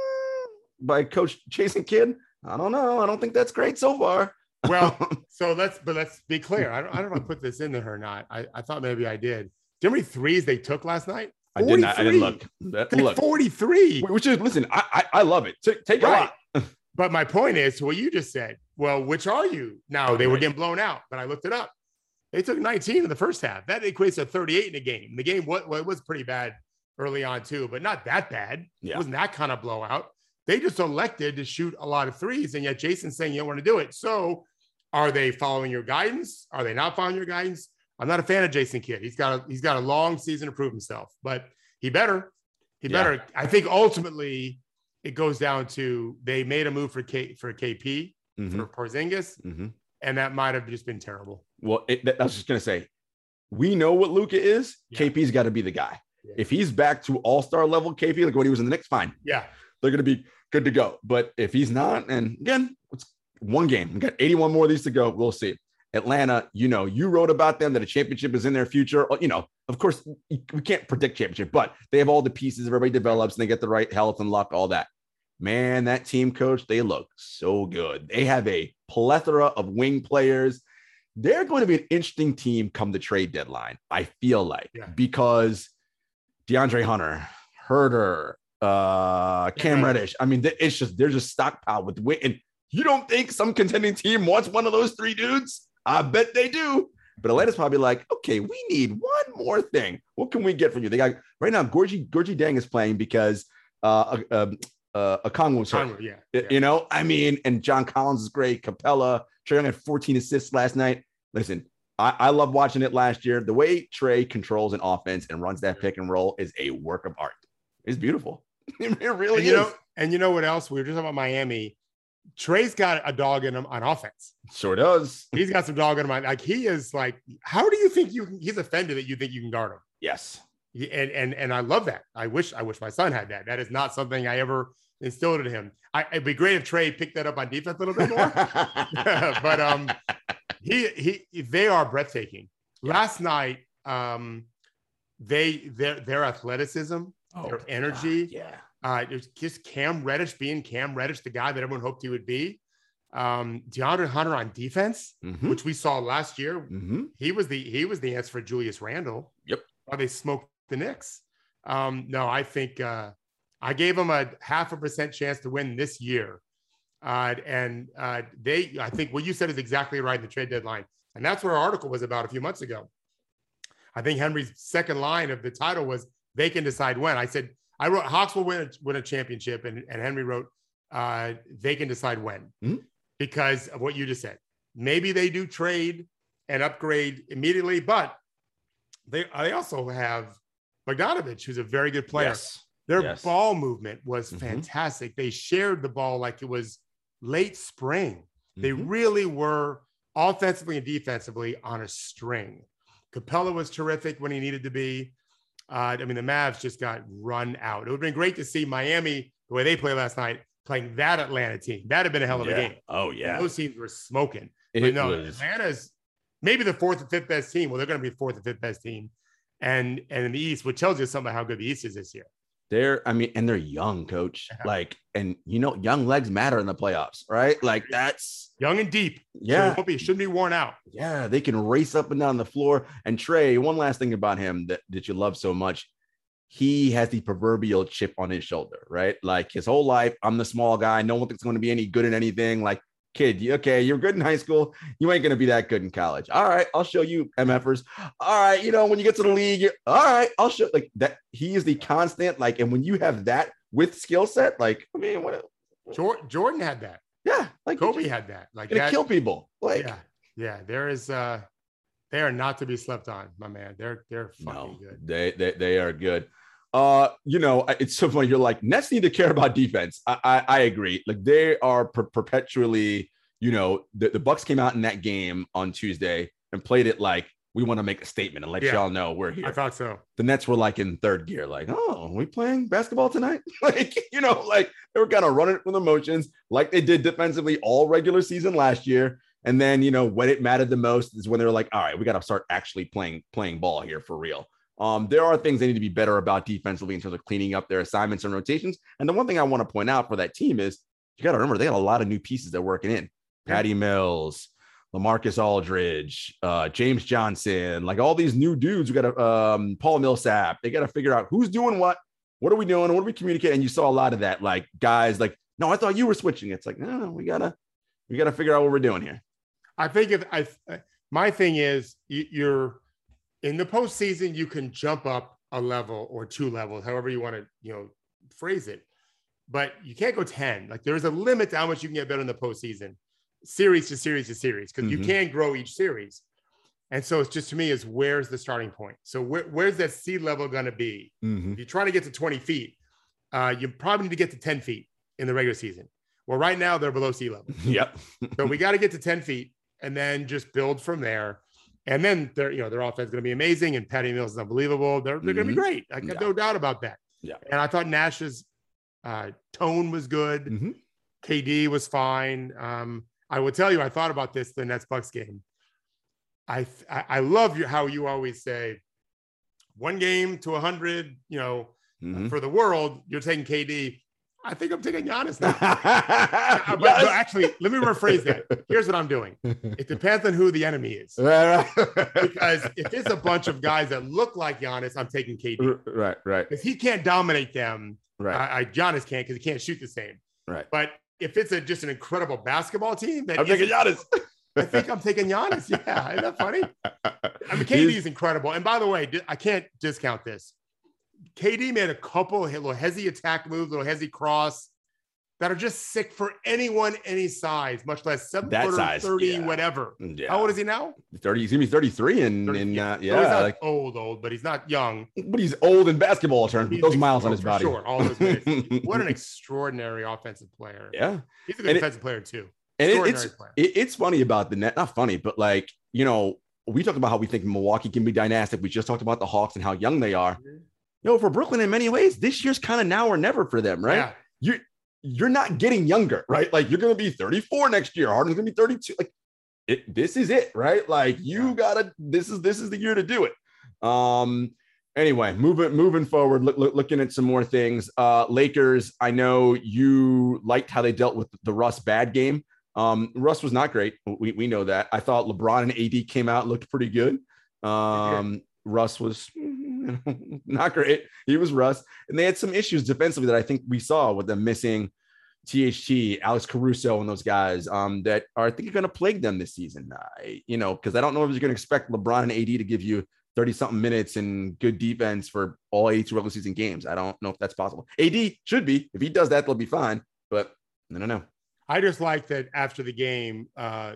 by Coach Jason Kidd. I don't know. I don't think that's great so far. Well, so let's, but let's be clear. I don't, I don't know if I put this in there or not. I, I thought maybe I did. Do you know how many threes they took last night? I did not. I didn't look. That, look. forty-three. Which is, listen, I I, I love it. Take, take right. a lot. But my point is what you just said. Well, which are you? Now, they were getting blown out, but I looked it up. They took nineteen in the first half. That equates to thirty-eight in the game. The game was, well, it was pretty bad early on too, but not that bad. Yeah. It wasn't that kind of blowout. They just elected to shoot a lot of threes, and yet Jason's saying you don't want to do it. So are they following your guidance? Are they not following your guidance? I'm not a fan of Jason Kidd. He's got a, he's got a long season to prove himself, but he better. He better. Yeah. I think ultimately it goes down to they made a move for K, for K P, mm-hmm. for Porzingis, mm-hmm. and that might have just been terrible. Well, it, that, I was just going to say, we know what Luka is. Yeah. K P's got to be the guy. Yeah. If he's back to all-star level K P, like when he was in the Knicks, fine. Yeah. They're going to be good to go. But if he's not, and again, it's one game. We got eighty-one more of these to go. We'll see. Atlanta, you know, you wrote about them that a championship is in their future. You know, of course, we can't predict championship, but they have all the pieces. Everybody develops and they get the right health and luck, all that. Man, that team, coach, they look so good. They have a plethora of wing players. They're going to be an interesting team come the trade deadline, I feel like, yeah. because DeAndre Hunter, Herter, uh, Cam yeah. Reddish. I mean, it's just, they're just stockpiled with win. And you don't think some contending team wants one of those three dudes? I bet they do. But Atlanta's probably like, okay, we need one more thing. What can we get from you? They got right now, Gorgie, Gorgie Dang is playing because uh, uh, uh, Okongwu was hurt. Yeah, yeah. You know, I mean, and John Collins is great. Capella, Trae Young had fourteen assists last night. Listen, I, I love watching it last year. The way Trae controls an offense and runs that pick and roll is a work of art. It's beautiful. It really and you is. Know, and you know what else? We were just talking about Miami. Trae's got a dog in him on offense. Sure does. He's got some dog in him. Like he is like, how do you think you can, he's offended that you think you can guard him? Yes. He, and, and, and I love that. I wish, I wish my son had that. That is not something I ever instilled in him. I, it'd be great if Trae picked that up on defense a little bit more, but um, he, he, they are breathtaking. Yeah. Last night, um, they, their, their athleticism, oh, their energy. God, yeah. Uh, there's just Cam Reddish being Cam Reddish, the guy that everyone hoped he would be. Um, DeAndre Hunter on defense, mm-hmm. which we saw last year. Mm-hmm. He was the he was the answer for Julius Randle. Yep. While they smoked the Knicks. Um, no, I think uh, I gave them a half a percent chance to win this year. Uh, and uh, they, I think what you said is exactly right in the trade deadline. And that's what our article was about a few months ago. I think Henry's second line of the title was they can decide when. I said, I wrote Hawks will win a, win a championship, and, and Henry wrote uh, they can decide when, mm-hmm. because of what you just said. Maybe they do trade and upgrade immediately, but they they also have Bogdanovich, who's a very good player. Yes. Their yes. ball movement was mm-hmm. fantastic. They shared the ball like it was late spring. Mm-hmm. They really were offensively and defensively on a string. Capella was terrific when he needed to be. Uh, I mean, the Mavs just got run out. It would have been great to see Miami, the way they played last night, playing that Atlanta team. That'd have been a hell of yeah. a game. Oh, yeah. And those teams were smoking. It but no, was... Atlanta's maybe the fourth and fifth best team. Well, they're going to be fourth and fifth best team. And, and in the East, which tells you something about how good the East is this year. They're, I mean, and they're young, coach. Yeah. Like, and you know, young legs matter in the playoffs, right? Like that's young and deep. Yeah. So won't be, shouldn't be worn out. Yeah. They can race up and down the floor. And Trae, one last thing about him that, that you love so much. He has the proverbial chip on his shoulder, right? Like his whole life, I'm the small guy. No one thinks going to be any good at anything. Like, kid, okay, you're good in high school. You ain't going to be that good in college. All right, I'll show you, MFers. All right, you know, when you get to the league, you're, all right, I'll show like that. He is the constant, like, and when you have that with skill set, like, I mean, what? Jordan, Jordan had that. Yeah, like Kobe just, had that. Like, gonna that, kill people. Like, yeah, yeah. There is, uh, they are not to be slept on, my man. They're they're fucking no, good. They they they are good. Uh, you know, it's so funny. You're like, Nets need to care about defense. I I, I agree. Like they are per- perpetually, you know, the, the Bucks came out in that game on Tuesday and played it like we want to make a statement and let yeah, y'all know we're here. I thought so. The Nets were like in third gear, like, oh, are we playing basketball tonight? Like, you know, like they were kind of running it with emotions, like they did defensively all regular season last year. And then, you know, when it mattered the most is when they were like, all right, we got to start actually playing playing ball here for real. Um, there are things they need to be better about defensively in terms of cleaning up their assignments and rotations. And the one thing I want to point out for that team is you got to remember they got a lot of new pieces they're working in. Patty Mills, LaMarcus Aldridge, uh, James Johnson, like all these new dudes. We got to um, Paul Millsap. They got to figure out who's doing what. What are we doing? What are we communicating? And you saw a lot of that, like guys like, no, I thought you were switching. It's like, no, we gotta, we gotta figure out what we're doing here. I think if I, my thing is you, you're in the postseason, you can jump up a level or two levels, however you want to, you know, phrase it. But you can't go ten. Like there's a limit to how much you can get better in the postseason, series to series to series, because mm-hmm. you can grow each series. And so it's just, to me, is where's the starting point? So where, where's that seed level going to be? Mm-hmm. If you're trying to get to twenty feet, uh, you probably need to get to ten feet in the regular season. Well, right now they're below sea level. Yep. So we got to get to ten feet and then just build from there. And then their, you know, their offense is going to be amazing. And Patty Mills is unbelievable. They're, they're mm-hmm. going to be great. I have yeah. no doubt about that. Yeah. And I thought Nash's uh, tone was good. Mm-hmm. K D was fine. Um, I will tell you, I thought about this, the Nets Bucks game. I, I love you, how you always say one game to a hundred, you know, mm-hmm. for the world, you're taking K D. I think I'm taking Giannis now. but, but actually, let me rephrase that. Here's what I'm doing. It depends on who the enemy is. Because if it's a bunch of guys that look like Giannis, I'm taking K D. Right, right. Because he can't dominate them. Right. I, I Giannis can't, because he can't shoot the same. Right. But if it's a, just an incredible basketball team, that I'm taking Giannis. I think I'm taking Giannis. Yeah, isn't that funny? I mean, K D is incredible. And by the way, I can't discount this. K D made a couple of little hezzy attack moves, little hezzy cross that are just sick for anyone, any size, much less seven that footer, size, thirty, yeah. whatever. Yeah. How old is he now? thirty. He's gonna be thirty-three, and in, in, uh, yeah, so he's not like, old, old, but he's not young. But he's old in basketball terms. With those miles on his body. Sure, all those minutes. What an extraordinary offensive player. Yeah, he's a good and defensive it, player too. And it, it's it, it's funny about the net, not funny, but like, you know, we talked about how we think Milwaukee can be dynastic. We just talked about the Hawks and how young they are. Mm-hmm. You know, for Brooklyn, in many ways, this year's kind of now or never for them, right? Yeah. You're you're not getting younger, right? Like you're going to be thirty-four next year. Harden's going to be thirty-two. Like it, this is it, right? Like you yeah. gotta. This is this is the year to do it. Um. Anyway, moving moving forward, look, look, looking at some more things. Uh, Lakers. I know you liked how they dealt with the Russ bad game. Um, Russ was not great. We we know that. I thought LeBron and A D came out, looked pretty good. Um, Russ was you know, not great. He was Russ, and they had some issues defensively that I think we saw with them missing T H T, Alex Caruso, and those guys um, that are I think are going to plague them this season. I, you know, because I don't know if you're going to expect LeBron and A D to give you thirty something minutes and good defense for all eighty-two regular season games. I don't know if that's possible. A D should be. If he does that, they'll be fine. But I don't know. I just like that after the game, uh,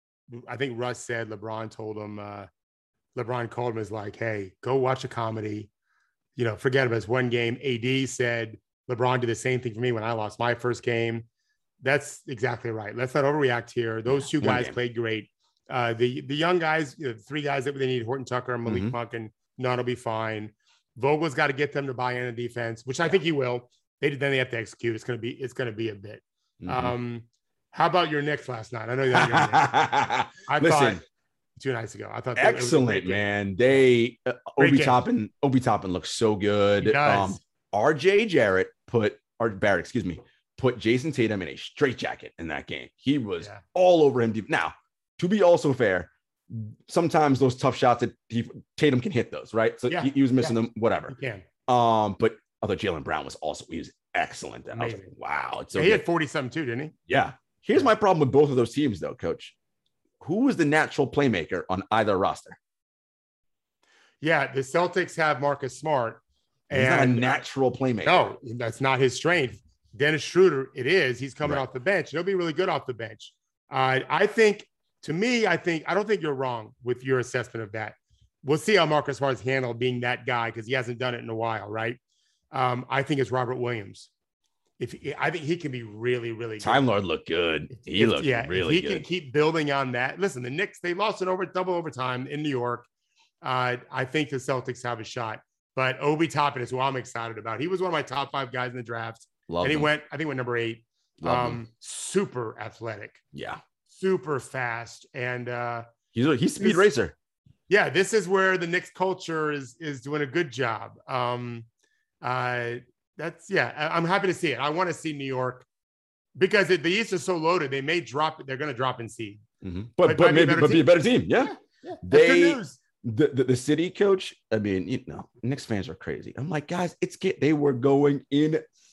I think Russ said LeBron told him, uh, LeBron called him as like, hey, go watch a comedy. You know, forget about this one game. A D said LeBron did the same thing for me when I lost my first game. That's exactly right. Let's not overreact here. Those two guys played great. Uh, the the young guys, you know, the three guys that they need, Horton Tucker, Malik mm-hmm. Monk, and none will be fine. Vogel's got to get them to buy in the defense, which I think he will. They then they have to execute. It's gonna be it's gonna be a bit. Mm-hmm. Um, how about your Knicks last night? I know you had your Knicks. I Listen, thought two nights ago. I thought excellent, man. They uh, Obi Toppin, Obi Toppin looks so good. Um, R J Jarrett put or Barrett, excuse me, put Jason Tatum in a straitjacket in that game. He was yeah. all over him deep. Now, to be also fair, sometimes those tough shots that he, Tatum can hit those, right? So yeah. he, he was missing yeah. them, whatever. He can. Um, but I thought Jaylen Brown was also he was excellent. I was like, wow, it's so yeah, he had forty something too, didn't he? Yeah. Here's my problem with both of those teams, though, Coach. Who is the natural playmaker on either roster? Yeah, the Celtics have Marcus Smart. He's and not a natural playmaker. No, that's not his strength. Dennis Schroeder, it is. He's coming right. off the bench. He'll be really good off the bench. Uh, I think, to me, I think I don't think you're wrong with your assessment of that. We'll see how Marcus Smart's handled being that guy because he hasn't done it in a while, right? Um, I think it's Robert Williams. If I think he can be really, really good. Time Lord looked good. He if, looked yeah, really if he good. Can keep building on that. Listen, the Knicks, they lost it over double overtime in New York. Uh, I think the Celtics have a shot. But Obi Toppin is who I'm excited about. He was one of my top five guys in the draft. Love and he him. went, I think went number eight. Um, super athletic. Yeah. Super fast. And uh he's a he's a speed this, racer. Yeah, this is where the Knicks culture is is doing a good job. Um uh That's yeah. I'm happy to see it. I want to see New York because it, the East is so loaded. They may drop it. They're going to drop in seed, mm-hmm. but but maybe be but be a better team. Yeah, yeah, yeah. They good news. The, the the city coach. I mean, you know, Knicks fans are crazy. I'm like, guys, it's get. They were going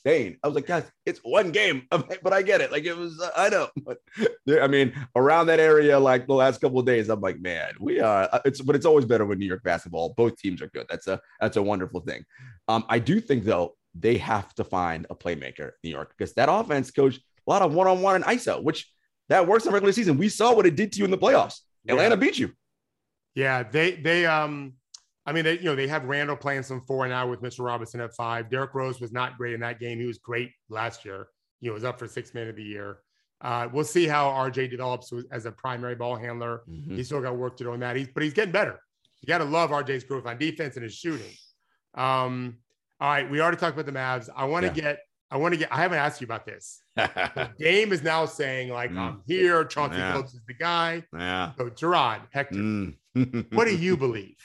insane. I was like, guys, it's one game, but I get it. Like it was, uh, I know. But I mean, around that area, like the last couple of days, I'm like, man, we are. Uh, it's, but it's always better when New York basketball. Both teams are good. That's a that's a wonderful thing. Um, I do think though they have to find a playmaker, New York, because that offense, coach, a lot of one-on-one and I S O, which that works in regular season. We saw what it did to you in the playoffs. Atlanta yeah. beat you. Yeah, they they um. I mean, they, you know, they have Randall playing some four now with Mister Robinson at five. Derrick Rose was not great in that game. He was great last year. You know, was up for six man of the year. Uh, we'll see how R J develops as a primary ball handler. Mm-hmm. He's still got work to do on that. He's, but he's getting better. You got to love R J's growth on defense and his shooting. Um, all right, we already talked about the Mavs. I want to yeah. get, I want to get, I haven't asked you about this. Dame is now saying, like, mm. I'm here. Chauncey yeah. Phillips is the guy. Yeah. So, Gerard, Hector, mm. what do you believe?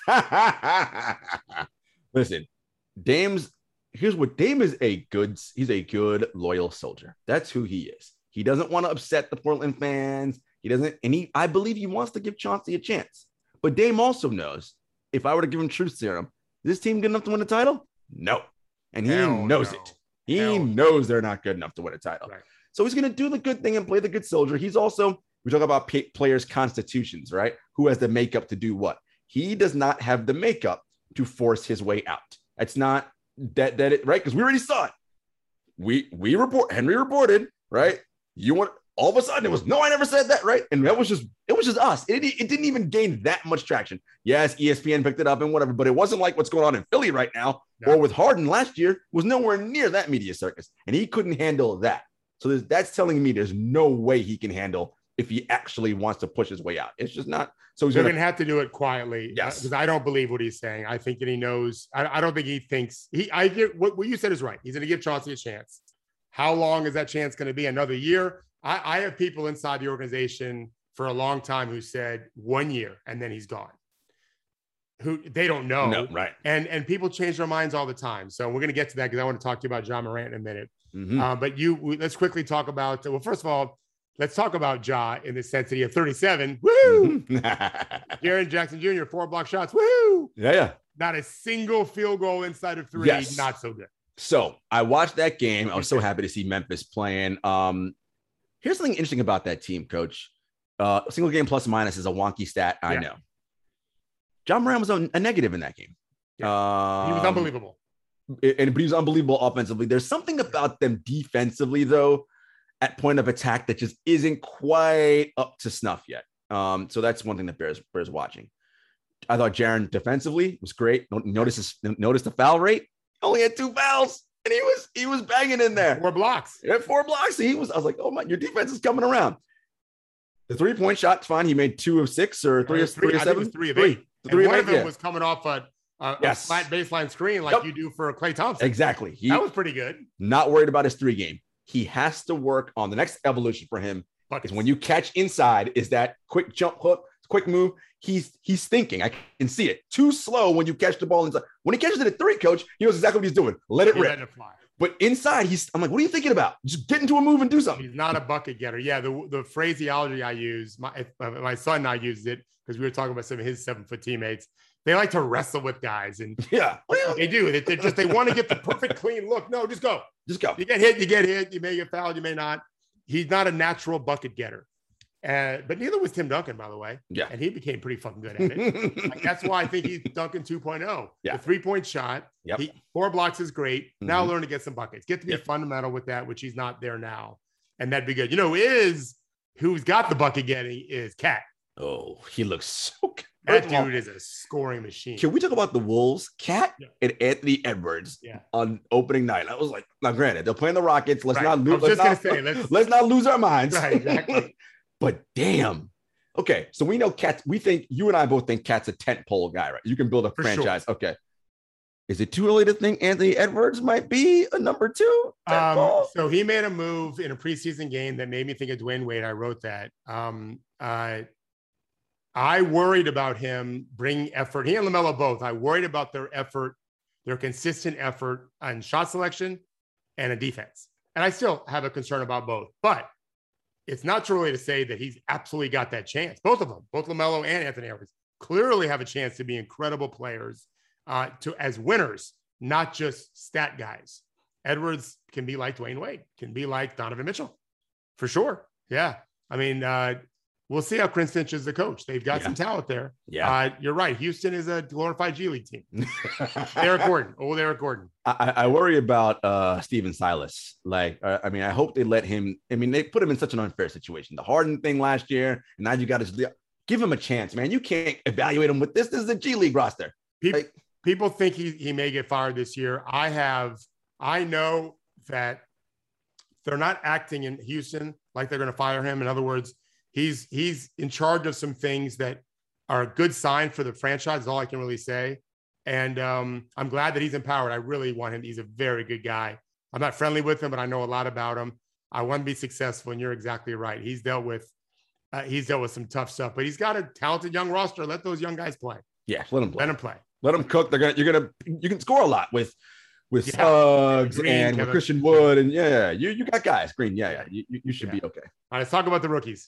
Listen, Dame's, here's what Dame is a good, he's a good, loyal soldier. That's who he is. He doesn't want to upset the Portland fans. He doesn't, and he, I believe he wants to give Chauncey a chance. But Dame also knows if I were to give him truth serum, is this team good enough to win a title? No. And he Hell knows no. it. He Hell knows they're not good enough to win a title. Right. So he's going to do the good thing and play the good soldier. He's also, we talk about pay, players' constitutions, right? Who has the makeup to do what? He does not have the makeup to force his way out. It's not that, that it, right? Because we already saw it. We, we report, Henry reported, right? You want, all of a sudden it was, no, I never said that, right? And that was just, it was just us. It, it didn't even gain that much traction. Yes, E S P N picked it up and whatever, but it wasn't like what's going on in Philly right now no. or with Harden last year was nowhere near that media circus. And he couldn't handle that. So that's telling me there's no way he can handle if he actually wants to push his way out. It's just not. So he's going to to have to do it quietly. Yes. Because uh, I don't believe what he's saying. I think that he knows. I, I don't think he thinks he, I get what, what you said is right. He's going to give Chauncey a chance. How long is that chance going to be? Another year? I, I have people inside the organization for a long time who said one year and then he's gone. Who they don't know. No, right. And, and people change their minds all the time. So we're going to get to that because I want to talk to you about Ja Morant in a minute. Mm-hmm. Uh, but you, we, let's quickly talk about, well, first of all, let's talk about Ja in the sense that he had thirty-seven. Woo! Mm-hmm. Jaren Jackson Junior, four block shots. Woo! Yeah, yeah. Not a single field goal inside of three. Yes. Not so good. So I watched that game. I was so happy to see Memphis playing. Um, here's something interesting about that team, Coach. Uh, single game plus minus is a wonky stat. I yeah. know. Ja Morant was a, a negative in that game. Yeah. Um, he was unbelievable. And but he was unbelievable offensively. There's something about them defensively, though, at point of attack that just isn't quite up to snuff yet. Um, so that's one thing that bears bears watching. I thought Jaren defensively was great. Notice his, notice the foul rate. He only had two fouls, and he was he was banging in there. Four blocks. He had four blocks. He was. I was like, oh my, your defense is coming around. The three point shot's fine. He made two of six or three, of, three, three of seven. Three of eight. Three, three of one eight, of them yeah. was coming off a. A, yes. a flat baseline screen like yep. you do for Klay Thompson. Exactly. He, that was pretty good. Not worried about his three game. He has to work on the next evolution for him. Because when you catch inside, is that quick jump hook, quick move. He's he's thinking. I can see it. Too slow when you catch the ball inside. When he catches it at three, coach, he knows exactly what he's doing. Let it he rip. Let it fly. But inside, he's. I'm like, what are you thinking about? Just get into a move and do something. He's not a bucket getter. Yeah, the, the phraseology I use, my my son now uses it because we were talking about some of his seven foot teammates. They like to wrestle with guys, and yeah, they do. They, they just they want to get the perfect clean look. No, just go, just go. You get hit, you get hit. You may get fouled, you may not. He's not a natural bucket getter, uh, but neither was Tim Duncan, by the way. Yeah, and he became pretty fucking good at it. Like, that's why I think he's Duncan two point oh. Yeah, the three point shot. Yep. He, four blocks is great. Mm-hmm. Now learn to get some buckets. Get to be yep. fundamental with that, which he's not there now, and that'd be good. You know, is who's got the bucket getting is Cat. Oh, he looks so good. That dude all, is a scoring machine. Can we talk about the Wolves? Cat yeah. and Anthony Edwards yeah. on opening night. I was like, now granted, they're playing the Rockets. Let's right. not lose. Let's, not, say, let's, let's not lose our minds. Right, exactly. But damn. Okay, so we know Cat. We think you and I both think Cat's a tent pole guy, right? You can build a For franchise. Sure. Okay. Is it too early to think Anthony Edwards might be a number two? Um, so he made a move in a preseason game that made me think of Dwayne Wade. I wrote that. Um, uh, I worried about him bringing effort. He and LaMelo both. I worried about their effort, their consistent effort on shot selection and a defense. And I still have a concern about both. But it's not too early to say that he's absolutely got that chance. Both of them, both LaMelo and Anthony Edwards, clearly have a chance to be incredible players, uh, to as winners, not just stat guys. Edwards can be like Dwayne Wade, can be like Donovan Mitchell, for sure. Yeah. I mean, uh, we'll see how Chris Finch is the coach. They've got yeah. some talent there. Yeah. Uh, you're right. Houston is a glorified G League team. Eric Gordon. Oh, Eric Gordon. I, I worry about uh, Steven Silas. Like, uh, I mean, I hope they let him. I mean, they put him in such an unfair situation. The Harden thing last year, and now you got to give him a chance, man. You can't evaluate him with this. This is a G League roster. People, like, people think he, he may get fired this year. I have, I know that they're not acting in Houston like they're going to fire him. In other words, He's he's in charge of some things that are a good sign for the franchise, is all I can really say. And um, I'm glad that he's empowered. I really want him. He's a very good guy. I'm not friendly with him, but I know a lot about him. I want to be successful, and you're exactly right. He's dealt with uh, he's dealt with some tough stuff, but he's got a talented young roster. Let those young guys play. Yeah, let them play. Let them play. Let them cook. They're gonna you're gonna you can score a lot with with yeah. Suggs Green, and Kevin, with Christian Wood, and yeah, you you got guys. Green, yeah, yeah, you you should yeah. be okay. All right, let's talk about the rookies.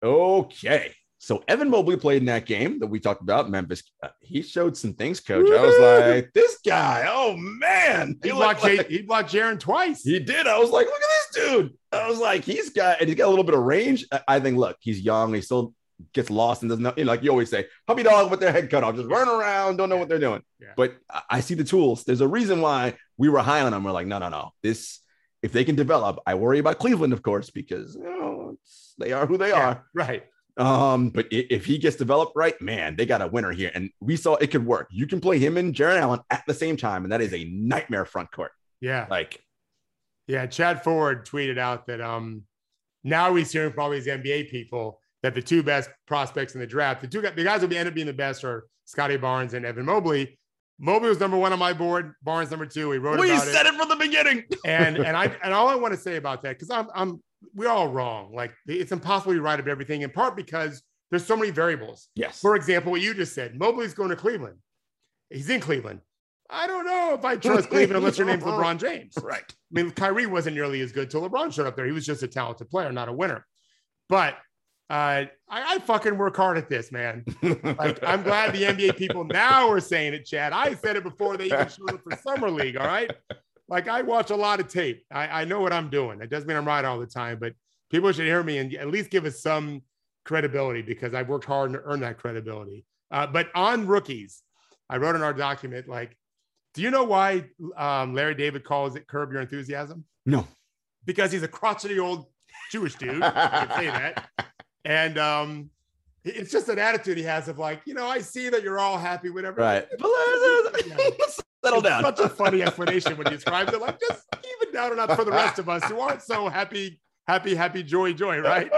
Okay. So Evan Mobley played in that game that we talked about, Memphis. Uh, he showed some things, coach. I was like, this guy, oh man. He, he blocked like, Jay, he blocked Jaren twice. He did. I was like, look at this dude. I was like, he's got and he's got a little bit of range. I, I think, look, he's young. He still gets lost and doesn't know, you know, like you always say, puppy dog with their head cut off, just run around, don't know what they're doing. Yeah. But I, I see the tools. There's a reason why we were high on him. We're like, no, no, no. This, if they can develop, I worry about Cleveland, of course, because you know, it's, they are who they yeah, are. Right. Um, but if he gets developed right, man, they got a winner here. And we saw it could work. You can play him and Jarrett Allen at the same time, and that is a nightmare front court. Yeah. Like, yeah, Chad Ford tweeted out that um now he's hearing from all these N B A people that the two best prospects in the draft, the two the guys will be end up being the best are Scotty Barnes and Evan Mobley. Mobley was number one on my board. Barnes number two. He wrote we about it. We said it from the beginning. and and I and all I want to say about that, because I'm I'm we're all wrong. Like it's impossible to write up everything, in part because there's so many variables. Yes. For example, what you just said, Mobley's going to Cleveland. He's in Cleveland. I don't know if I trust Cleveland unless your name's LeBron James. Right. I mean, Kyrie wasn't nearly as good till LeBron showed up there. He was just a talented player, not a winner. But uh, I, I fucking work hard at this, man. Like, I'm glad the N B A people now are saying it, Chad. I said it before they even showed up for Summer League, all right? Like, I watch a lot of tape. I, I know what I'm doing. It doesn't mean I'm right all the time, but people should hear me and at least give us some credibility, because I've worked hard to earn that credibility. Uh, but on rookies, I wrote in our document, like, do you know why um, Larry David calls it Curb Your Enthusiasm? No. Because he's a crotchety old Jewish dude. I would say that. And um, it's just an attitude he has of like, you know, I see that you're all happy, whatever. Right. Yeah. Settle down. It's such a funny explanation when he describes it. Like, just even down enough for the rest of us who aren't so happy, happy, happy, joy, joy, right?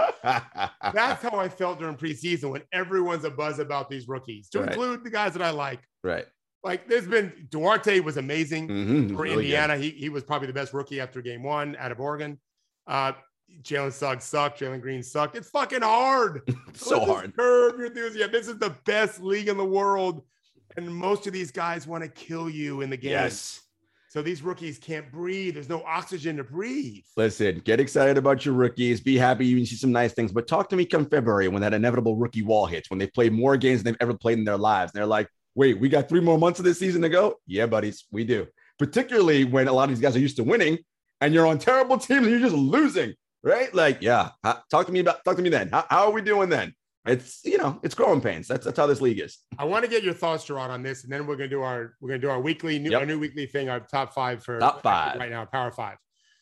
That's how I felt during preseason when everyone's a buzz about these rookies, to right. include the guys that I like. Right. Like, there's been Duarte was amazing mm-hmm. for really Indiana. He, he was probably the best rookie after game one out of Oregon. Uh, Jalen Suggs sucked. Jalen Green sucked. It's fucking hard. so Let's hard. Curb your enthusiasm. This is the best league in the world. And most of these guys want to kill you in the game. Yes. So these rookies can't breathe. There's no oxygen to breathe. Listen, get excited about your rookies. Be happy you can see some nice things. But talk to me come February when that inevitable rookie wall hits, when they've played more games than they've ever played in their lives. And they're like, wait, we got three more months of this season to go? Yeah, buddies, we do. Particularly when a lot of these guys are used to winning and you're on terrible teams and you're just losing, right? Like, yeah, talk to me about, talk to me then. How, how are we doing then? It's, you know, it's growing pains. That's that's how this league is. I want to get your thoughts, Gerard, on this, and then we're gonna do our we're gonna do our weekly new yep. our new weekly thing, our top five for top five right now, Power Five.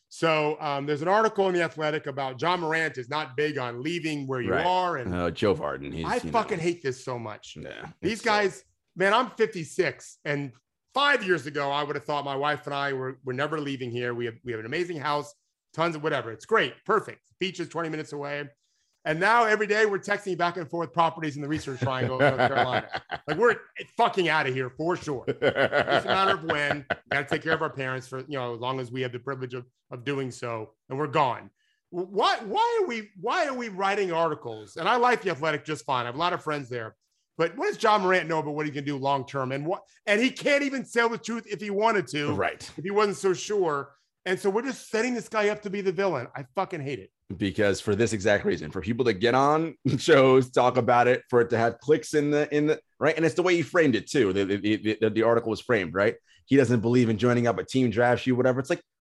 So um, there's an article in the Athletic about John Morant is not big on leaving where you right. are, and uh, Joe Varden. He's, I fucking know. hate this so much. Yeah, these guys, man, I'm fifty-six, and five years ago I would have thought my wife and I were we're never leaving here. We have we have an amazing house, tons of whatever. It's great, perfect. Beach is twenty minutes away. And now every day we're texting back and forth properties in the Research Triangle of North Carolina. Like, we're fucking out of here for sure. It's a matter of when. We got to take care of our parents for, you know, as long as we have the privilege of, of doing so, and we're gone. Why, why are we, why are we writing articles? And I like the Athletic just fine. I have a lot of friends there. But what does John Morant know about what he can do long term? And what, and he can't even tell the truth if he wanted to. Right. If he wasn't so sure. And so we're just setting this guy up to be the villain. I fucking hate it. Because for this exact reason, for people to get on shows, talk about it, for it to have clicks in the, in the, right. And it's the way he framed it too. The, the, the, the article was framed, right? He doesn't believe in joining up a team draft you, whatever. It's like,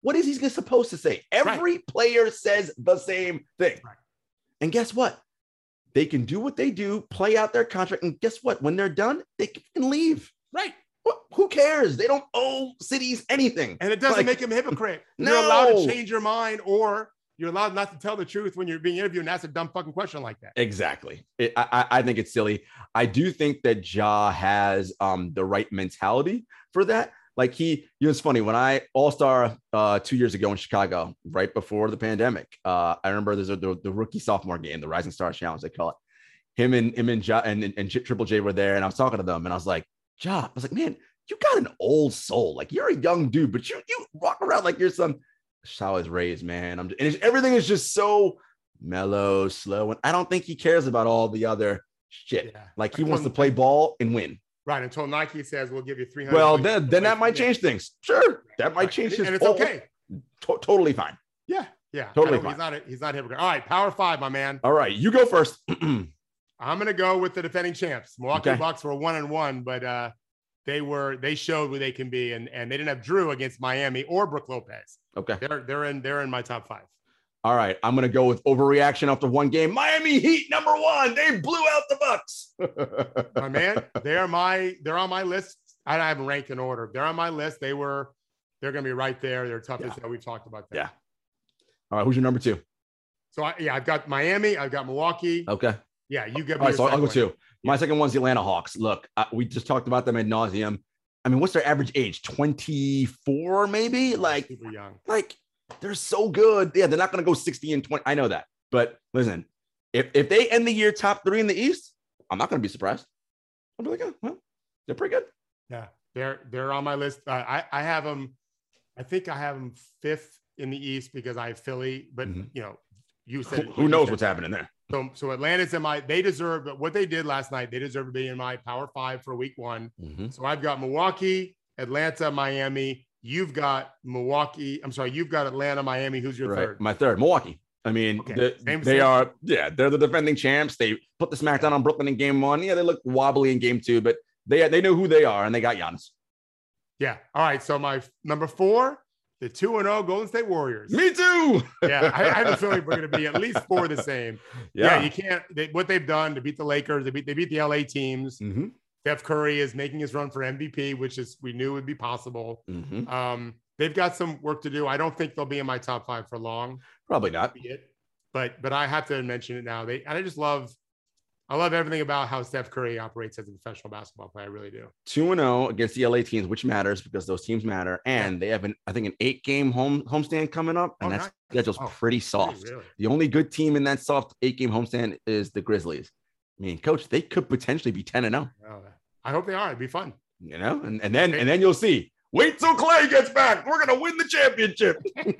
What is he supposed to say? Every right. player says the same thing. Right. And guess what? They can do what they do, play out their contract. And guess what? When they're done, they can leave. Right. What, who cares? They don't owe cities anything. And it doesn't like, make them a hypocrite. No. You're allowed to change your mind, or you're allowed not to tell the truth when you're being interviewed and ask a dumb fucking question like that. Exactly. It, I, I think it's silly. I do think that Ja has um, the right mentality for that. Like he, you know, it's funny when I all-star uh, two years ago in Chicago, right before the pandemic. Uh, I remember there's a, the, the rookie sophomore game, the Rising Stars Challenge, they call it. Him and him and Ja and, and, and Triple J were there, and I was talking to them, and I was like, Ja, I was like, man, you got an old soul. Like you're a young dude, but you you walk around like you're some. That's how I was raised, man. I'm just, and it's, everything is just so mellow, slow, and I don't think he cares about all the other shit. Yeah. Like he wants to play ball and win. Right, until Nike says we'll give you three hundred. Well, then, then that might change things. Sure, that might change things. And it's okay. To- totally fine. Yeah, yeah, totally fine. He's not a, he's not a hypocrite. All right, Power Five, my man. All right, you go first. I'm gonna go with the defending champs. Milwaukee okay. Bucks were one and one, but uh, they were they showed who they can be, and and they didn't have Drew against Miami or Brook Lopez. Okay, they're they're in they're in my top five. All right, I'm gonna go with overreaction after one game. Miami Heat number one. They blew out the Bucks. My man, they're my they're on my list. I don't have them ranked in order. They're on my list. They were they're gonna be right there. They're toughest yeah. that we've talked about. That. Yeah. All right, who's your number two? So I, yeah, I've got Miami. I've got Milwaukee. Okay. Yeah, you get. All right, so I'll go two. My second one's the Atlanta Hawks. Look, uh, we just talked about them ad nauseum. I mean, what's their average age? twenty-four, maybe. Like super young. Like. They're so good. Yeah, they're not going to go sixty and twenty. I know that. But listen, if, if they end the year top three in the East, I'm not going to be surprised. I'll be like, oh, well, they're pretty good. Yeah, they're they're on my list. Uh, I, I have them, I think I have them fifth in the East because I have Philly. But, mm-hmm. you know, you said. Who, who knows what's happening there? So, so Atlanta's in my, they deserve what they did last night. They deserve to be in my Power Five for week one. Mm-hmm. So I've got Milwaukee, Atlanta, Miami. You've got Milwaukee. I'm sorry. You've got Atlanta, Miami. Who's your right. third? My third, Milwaukee. I mean, okay. the, same, they same. are, yeah, they're the defending champs. They put the smackdown on Brooklyn in game one. Yeah, they look wobbly in game two, but they they know who they are, and they got Giannis. Yeah. All right. So my number four, the two and oh Golden State Warriors. Me too. yeah, I, I have a feeling we're going to be at least four the same. Yeah, yeah you can't. They, what they've done to beat the Lakers, they beat they beat the L A teams. Mm-hmm. Steph Curry is making his run for M V P, which is we knew would be possible. Mm-hmm. Um, they've got some work to do. I don't think they'll be in my top five for long. Probably not. But but I have to mention it now. They and I just love, I love everything about how Steph Curry operates as a professional basketball player. I really do. Two and zero against the L A teams, which matters because those teams matter, and yeah. they have an I think an eight game home homestand coming up, and oh, that schedule's oh, pretty soft. Really? The only good team in that soft eight game homestand is the Grizzlies. I mean, coach, they could potentially be ten and zero. I hope they are. It'd be fun. You know, and, and then and then you'll see. Wait till Clay gets back. We're gonna win the championship.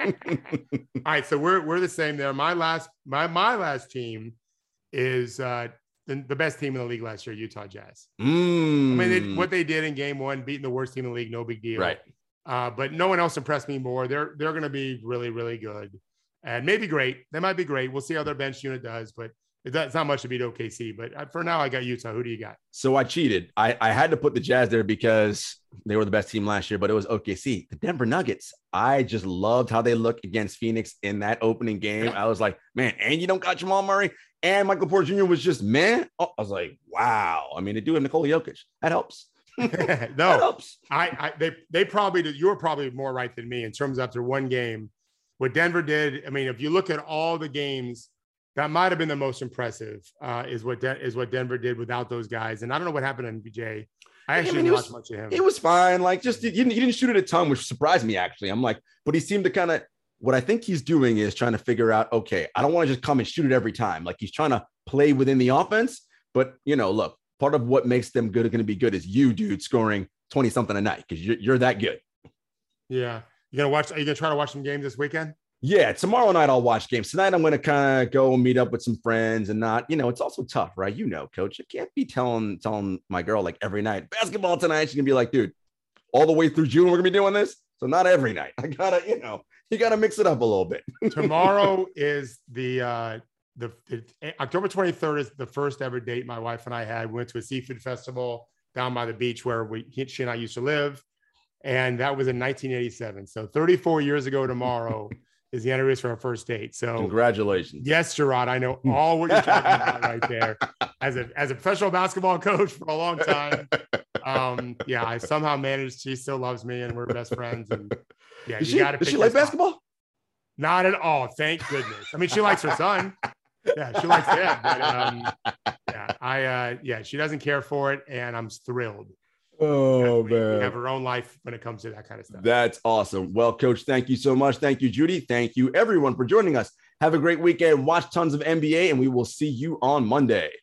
All right, so we're we're the same there. My last my my last team is uh, the, the best team in the league last year, Utah Jazz. Mm. I mean, they, what they did in game one, beating the worst team in the league, no big deal. Right. Uh, but no one else impressed me more. They're they're gonna be really really good, and maybe great. They might be great. We'll see how their bench unit does, but. It's not much to beat O K C, but for now, I got Utah. Who do you got? So I cheated. I, I had to put the Jazz there because they were the best team last year, but it was O K C. The Denver Nuggets, I just loved how they looked against Phoenix in that opening game. I was like, man, and you don't got Jamal Murray, and Michael Porter Junior was just, man. Oh, I was like, wow. I mean, they do have Nikola Jokic. That helps. no, that helps. I, I they they probably did. You were probably more right than me in terms of after one game. What Denver did, I mean, if you look at all the games, that might have been the most impressive. Uh, is what De- is what Denver did without those guys. And I don't know what happened to M P J. I actually I mean, didn't watch much of him. He was fine. Like, just he didn't, he didn't shoot at a ton, which surprised me actually. I'm like, but he seemed to kind of. What I think he's doing is trying to figure out. Okay, I don't want to just come and shoot it every time. Like he's trying to play within the offense. But you know, look, part of what makes them good are going to be good is you, dude, scoring twenty something a night because you're you're that good. Yeah, you gonna watch? Are you gonna try to watch some games this weekend? Yeah, tomorrow night I'll watch games. Tonight I'm going to kind of go meet up with some friends and not, you know, it's also tough, right? You know, coach, I can't be telling telling my girl like every night, basketball tonight. She's going to be like, dude, all the way through June, we're going to be doing this. So not every night. I got to, you know, you got to mix it up a little bit. Tomorrow is the, uh, the, the October twenty-third is the first ever date my wife and I had. We went to a seafood festival down by the beach where we, she and I used to live. And that was in nineteen eighty-seven. So thirty-four years ago tomorrow is the anniversary for our first date. So congratulations. Yes, Gerard, I know all what you're talking about right there. As a, as a professional basketball coach for a long time. Um, yeah, I somehow managed. She still loves me and we're best friends. And yeah, does you she, got to does she like basketball? Not at all. Thank goodness. I mean, she likes her son. Yeah, she likes that. But, um, yeah, I, uh, yeah, she doesn't care for it. And I'm thrilled. Oh, we, man. we have her own life when it comes to that kind of stuff. That's awesome. Well, Coach, thank you so much. Thank you, Judy. Thank you, everyone, for joining us. Have a great weekend. Watch tons of N B A, and we will see you on Monday.